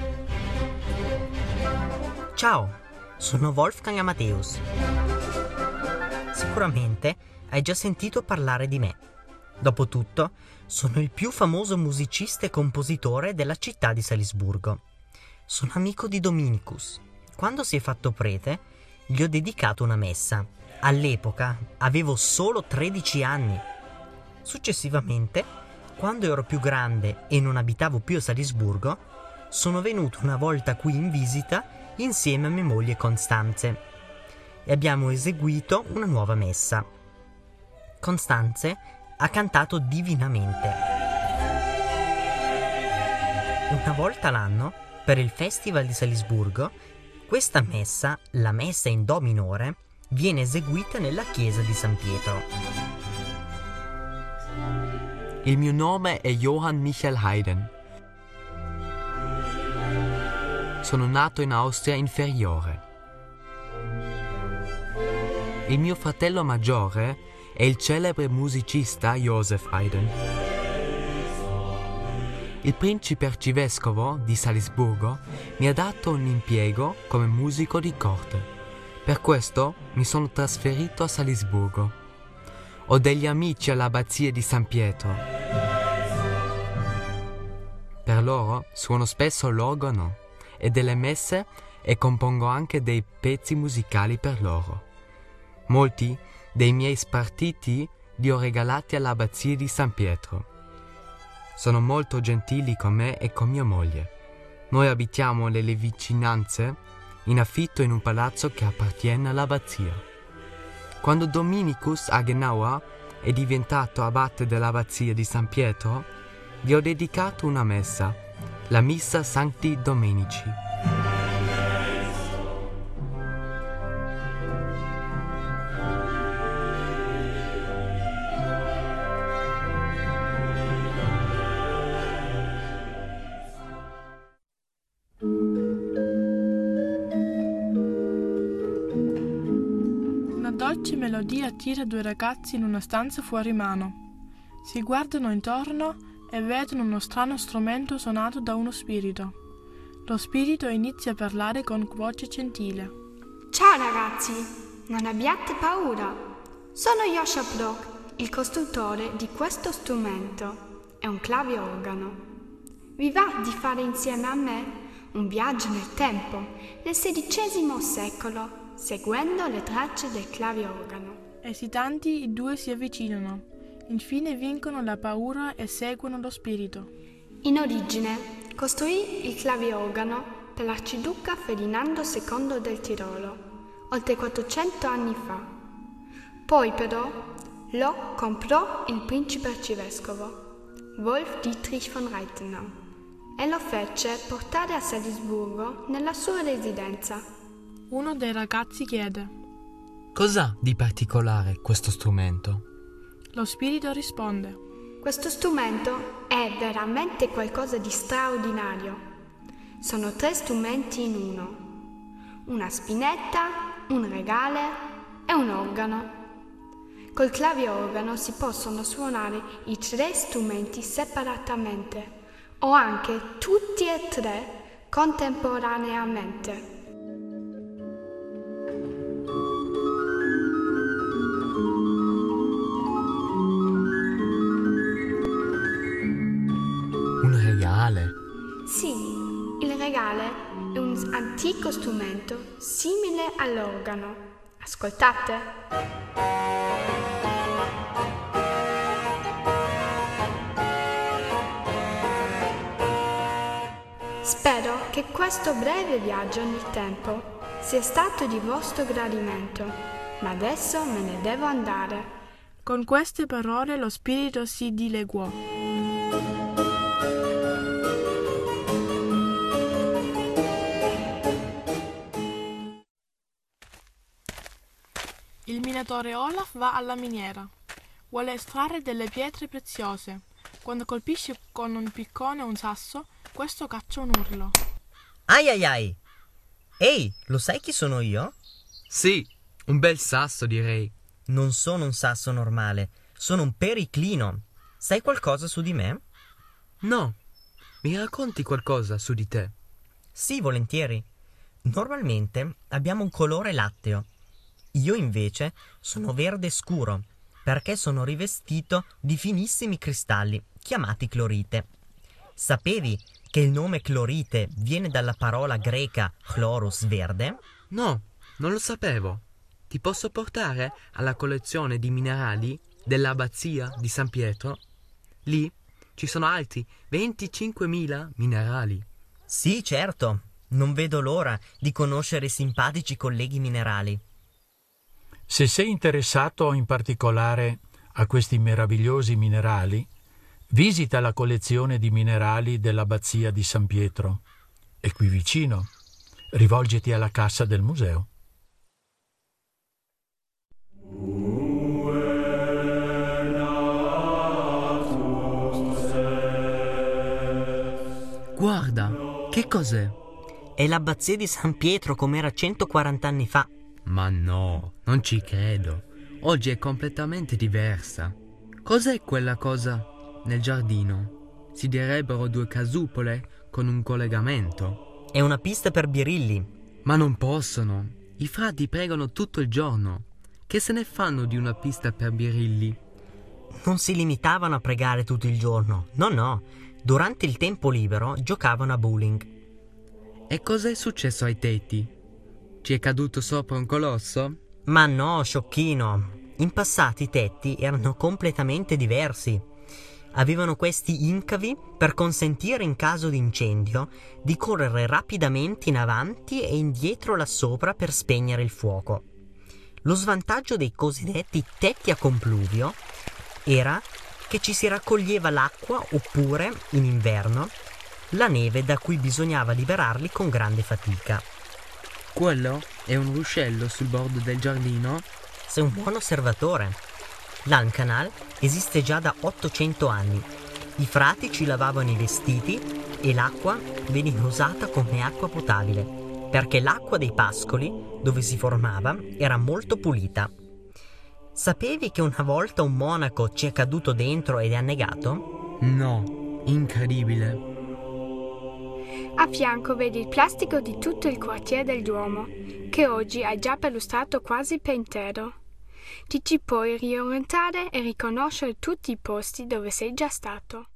Ciao, sono Wolfgang Amadeus. Sicuramente hai già sentito parlare di me. Dopotutto, sono il più famoso musicista e compositore della città di Salisburgo. Sono amico di Dominicus. Quando si è fatto prete, gli ho dedicato una messa. All'epoca avevo solo tredici anni. Successivamente, quando ero più grande e non abitavo più a Salisburgo, sono venuto una volta qui in visita insieme a mia moglie Constanze e abbiamo eseguito una nuova messa. Constanze ha cantato divinamente. Una volta l'anno, per il Festival di Salisburgo, questa messa, la messa in Do minore, viene eseguita nella chiesa di San Pietro. Il mio nome è Johann Michael Haydn. Sono nato in Austria Inferiore. Il mio fratello maggiore è il celebre musicista Joseph Haydn. Il principe arcivescovo di Salisburgo mi ha dato un impiego come musico di corte. Per questo mi sono trasferito a Salisburgo. Ho degli amici all'abbazia di San Pietro. Per loro suono spesso l'organo e delle messe e compongo anche dei pezzi musicali per loro. Molti dei miei spartiti li ho regalati all'abbazia di San Pietro. Sono molto gentili con me e con mia moglie. Noi abitiamo nelle vicinanze in affitto in un palazzo che appartiene all'abbazia. Quando Dominicus Agenauer è diventato abate dell'abbazia di San Pietro, gli ho dedicato una messa, la Missa Sancti Domenici. Una dolce melodia attira due ragazzi in una stanza fuori mano. Si guardano intorno e vedono uno strano strumento suonato da uno spirito. Lo spirito inizia a parlare con voce gentile. Ciao ragazzi, non abbiate paura. Sono Joshua Bloch, il costruttore di questo strumento. È un claviorgano. Vi va di fare insieme a me un viaggio nel tempo, nel sedicesimo secolo, seguendo le tracce del claviorgano. Esitanti, i due si avvicinano. Infine vincono la paura e seguono lo spirito. In origine costruì il claviorgano per l'arciduca Ferdinando secondo del Tirolo, oltre quattrocento anni fa. Poi però lo comprò il principe arcivescovo, Wolf Dietrich von Reithenau, e lo fece portare a Salisburgo nella sua residenza. Uno dei ragazzi chiede: Cos'ha di particolare questo strumento? Lo spirito risponde: Questo strumento è veramente qualcosa di straordinario. Sono tre strumenti in uno: una spinetta, un regale e un organo. Col claviorgano si possono suonare i tre strumenti separatamente o anche tutti e tre contemporaneamente. Sì, il regale è un antico strumento simile all'organo. Ascoltate. Spero che questo breve viaggio nel tempo sia stato di vostro gradimento, ma adesso me ne devo andare. Con queste parole lo spirito si dileguò. Il minatore Olaf va alla miniera. Vuole estrarre delle pietre preziose. Quando colpisce con un piccone un sasso, questo caccia un urlo. Ai ai ai! Ehi, lo sai chi sono io? Sì, un bel sasso direi. Non sono un sasso normale, sono un periclino. Sai qualcosa su di me? No, mi racconti qualcosa su di te? Sì, volentieri. Normalmente abbiamo un colore latteo. Io invece sono verde scuro, perché sono rivestito di finissimi cristalli, chiamati clorite. Sapevi che il nome clorite viene dalla parola greca chloros, verde? No, non lo sapevo. Ti posso portare alla collezione di minerali dell'abbazia di San Pietro? Lì ci sono altri venticinquemila minerali. Sì, certo. Non vedo l'ora di conoscere i simpatici colleghi minerali. Se sei interessato in particolare a questi meravigliosi minerali, visita la collezione di minerali dell'abbazia di San Pietro. È qui vicino. Rivolgiti alla cassa del museo. Guarda, che cos'è? È l'abbazia di San Pietro come era centoquaranta anni fa. Ma no, non ci credo. Oggi è completamente diversa. Cos'è quella cosa nel giardino? Si direbbero due casupole con un collegamento. È una pista per birilli. Ma non possono. I frati pregano tutto il giorno. Che se ne fanno di una pista per birilli? Non si limitavano a pregare tutto il giorno. No, no. Durante il tempo libero giocavano a bowling. E cosa è successo ai tetti? Ci è caduto sopra un colosso? Ma no, sciocchino. In passato i tetti erano completamente diversi. Avevano questi incavi per consentire in caso di incendio di correre rapidamente in avanti e indietro là sopra per spegnere il fuoco. Lo svantaggio dei cosiddetti tetti a compluvio era che ci si raccoglieva l'acqua oppure, in inverno, la neve da cui bisognava liberarli con grande fatica. Quello è un ruscello sul bordo del giardino? Sei un buon osservatore. L'Almcanal esiste già da ottocento anni. I frati ci lavavano i vestiti e l'acqua veniva usata come acqua potabile, perché l'acqua dei pascoli, dove si formava, era molto pulita. Sapevi che una volta un monaco ci è caduto dentro ed è annegato? No, incredibile. A fianco vedi il plastico di tutto il quartiere del Duomo, che oggi hai già perlustrato quasi per intero. Ti ci puoi riorientare e riconoscere tutti i posti dove sei già stato.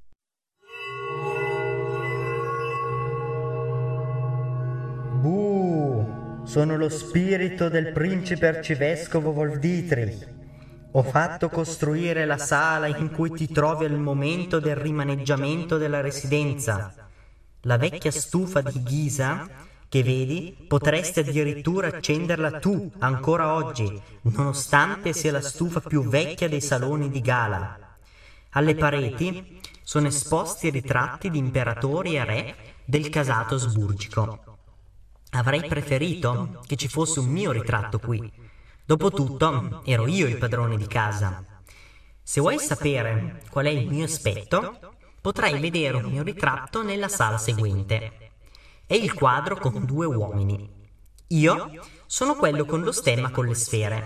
Buh, sono lo spirito del principe arcivescovo Volvditri. Ho fatto costruire la sala in cui ti trovi al momento del rimaneggiamento della residenza. La vecchia stufa di ghisa che vedi potresti addirittura accenderla tu ancora oggi, nonostante sia la stufa più vecchia dei saloni di gala. Alle pareti sono esposti ritratti di imperatori e re del casato asburgico. Avrei preferito che ci fosse un mio ritratto qui. Dopotutto ero io il padrone di casa. Se vuoi sapere qual è il mio aspetto, potrai vedere un mio ritratto nella sala seguente. È il quadro con due uomini. Io sono quello con lo stemma con le sfere.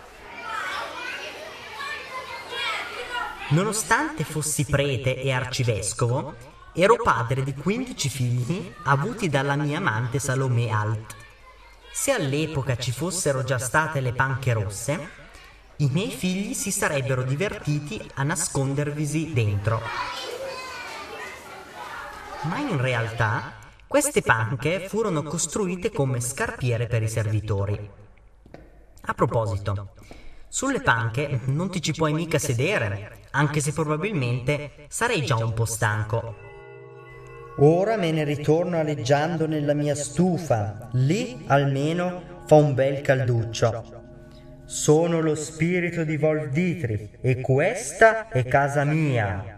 Nonostante fossi prete e arcivescovo, ero padre di quindici figli avuti dalla mia amante Salomè Alt. Se all'epoca ci fossero già state le panche rosse, i miei figli si sarebbero divertiti a nascondervisi dentro. Ma in realtà queste panche furono costruite come scarpiere per i servitori. A proposito, sulle panche non ti ci puoi mica sedere, anche se probabilmente sarei già un po' stanco. Ora me ne ritorno aleggiando nella mia stufa, lì almeno fa un bel calduccio. Sono lo spirito di Wolf Dietrich e questa è casa mia.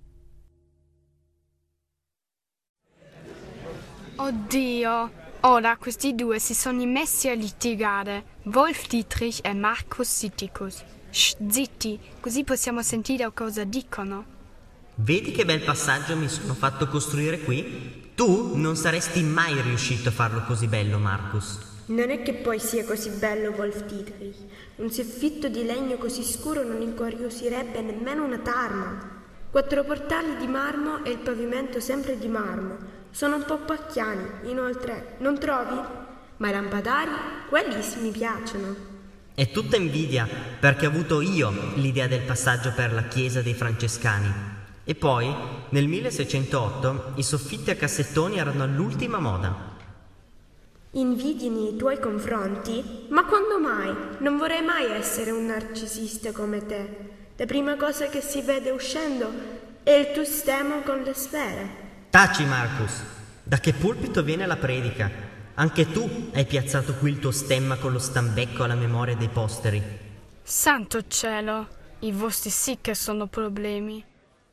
Oddio, ora questi due si sono messi a litigare, Wolf Dietrich e Marcus Sitticus. Shh, zitti, così possiamo sentire cosa dicono. Vedi che bel passaggio mi sono fatto costruire qui? Tu non saresti mai riuscito a farlo così bello, Marcus. Non è che poi sia così bello, Wolf Dietrich. Un soffitto di legno così scuro non incuriosirebbe nemmeno una tarma. Quattro portali di marmo e il pavimento sempre di marmo. Sono un po' pacchiani, inoltre, non trovi? Ma i lampadari, quelli mi piacciono. È tutta invidia, perché ho avuto io l'idea del passaggio per la chiesa dei Francescani. E poi, nel milleseicentotto, i soffitti a cassettoni erano all'ultima moda. Invidi nei tuoi confronti? Ma quando mai? Non vorrei mai essere un narcisista come te. La prima cosa che si vede uscendo è il tuo stemma con le sfere. Taci, Marcus! Da che pulpito viene la predica? Anche tu hai piazzato qui il tuo stemma con lo stambecco alla memoria dei posteri. Santo cielo, i vostri sì che sono problemi.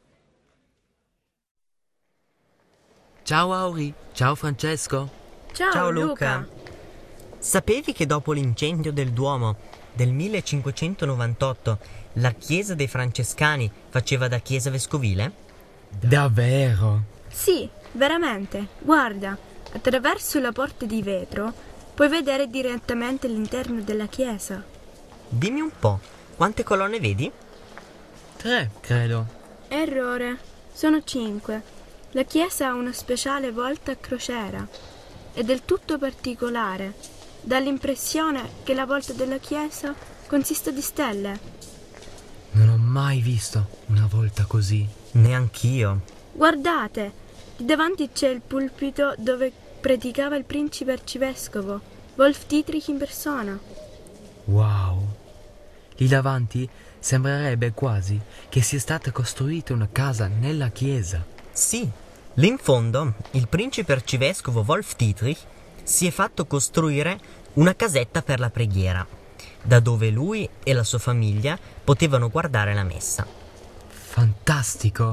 Ciao Auri, ciao Francesco. Ciao, Ciao Luca. Luca. Sapevi che dopo l'incendio del Duomo del millecinquecentonovantotto la chiesa dei Francescani faceva da chiesa vescovile? Davvero? Sì, veramente. Guarda, attraverso la porta di vetro puoi vedere direttamente l'interno della chiesa. Dimmi un po', quante colonne vedi? Tre, credo. Errore, sono cinque. La chiesa ha una speciale volta a crociera. È del tutto particolare. Dà l'impressione che la volta della chiesa consista di stelle. Non ho mai visto una volta così. Neanch'io. Guardate, lì davanti c'è il pulpito dove predicava il principe arcivescovo, Wolf Dietrich in persona. Wow! Lì davanti sembrerebbe quasi che sia stata costruita una casa nella chiesa. Sì, lì in fondo il principe arcivescovo Wolf Dietrich si è fatto costruire una casetta per la preghiera, da dove lui e la sua famiglia potevano guardare la messa. Fantastico!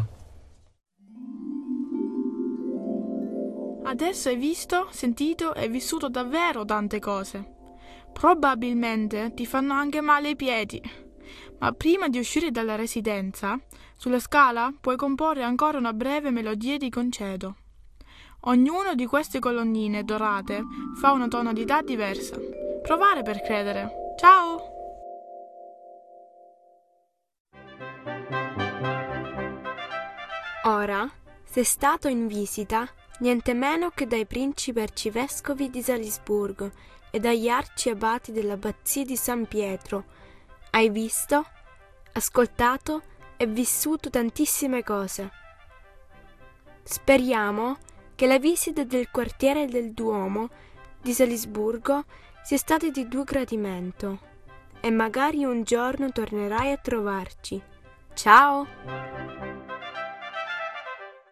Adesso hai visto, sentito e vissuto davvero tante cose. Probabilmente ti fanno anche male i piedi. Ma prima di uscire dalla residenza, sulla scala puoi comporre ancora una breve melodia di concedo. Ognuno di queste colonnine dorate fa una tonalità diversa. Provare per credere. Ciao! Ora, sei stato in visita niente meno che dai principi arcivescovi di Salisburgo e dagli arciabati dell'abbazia di San Pietro. Hai visto, ascoltato e vissuto tantissime cose. Speriamo che la visita del quartiere del Duomo di Salisburgo sia stata di tuo gradimento e magari un giorno tornerai a trovarci. Ciao!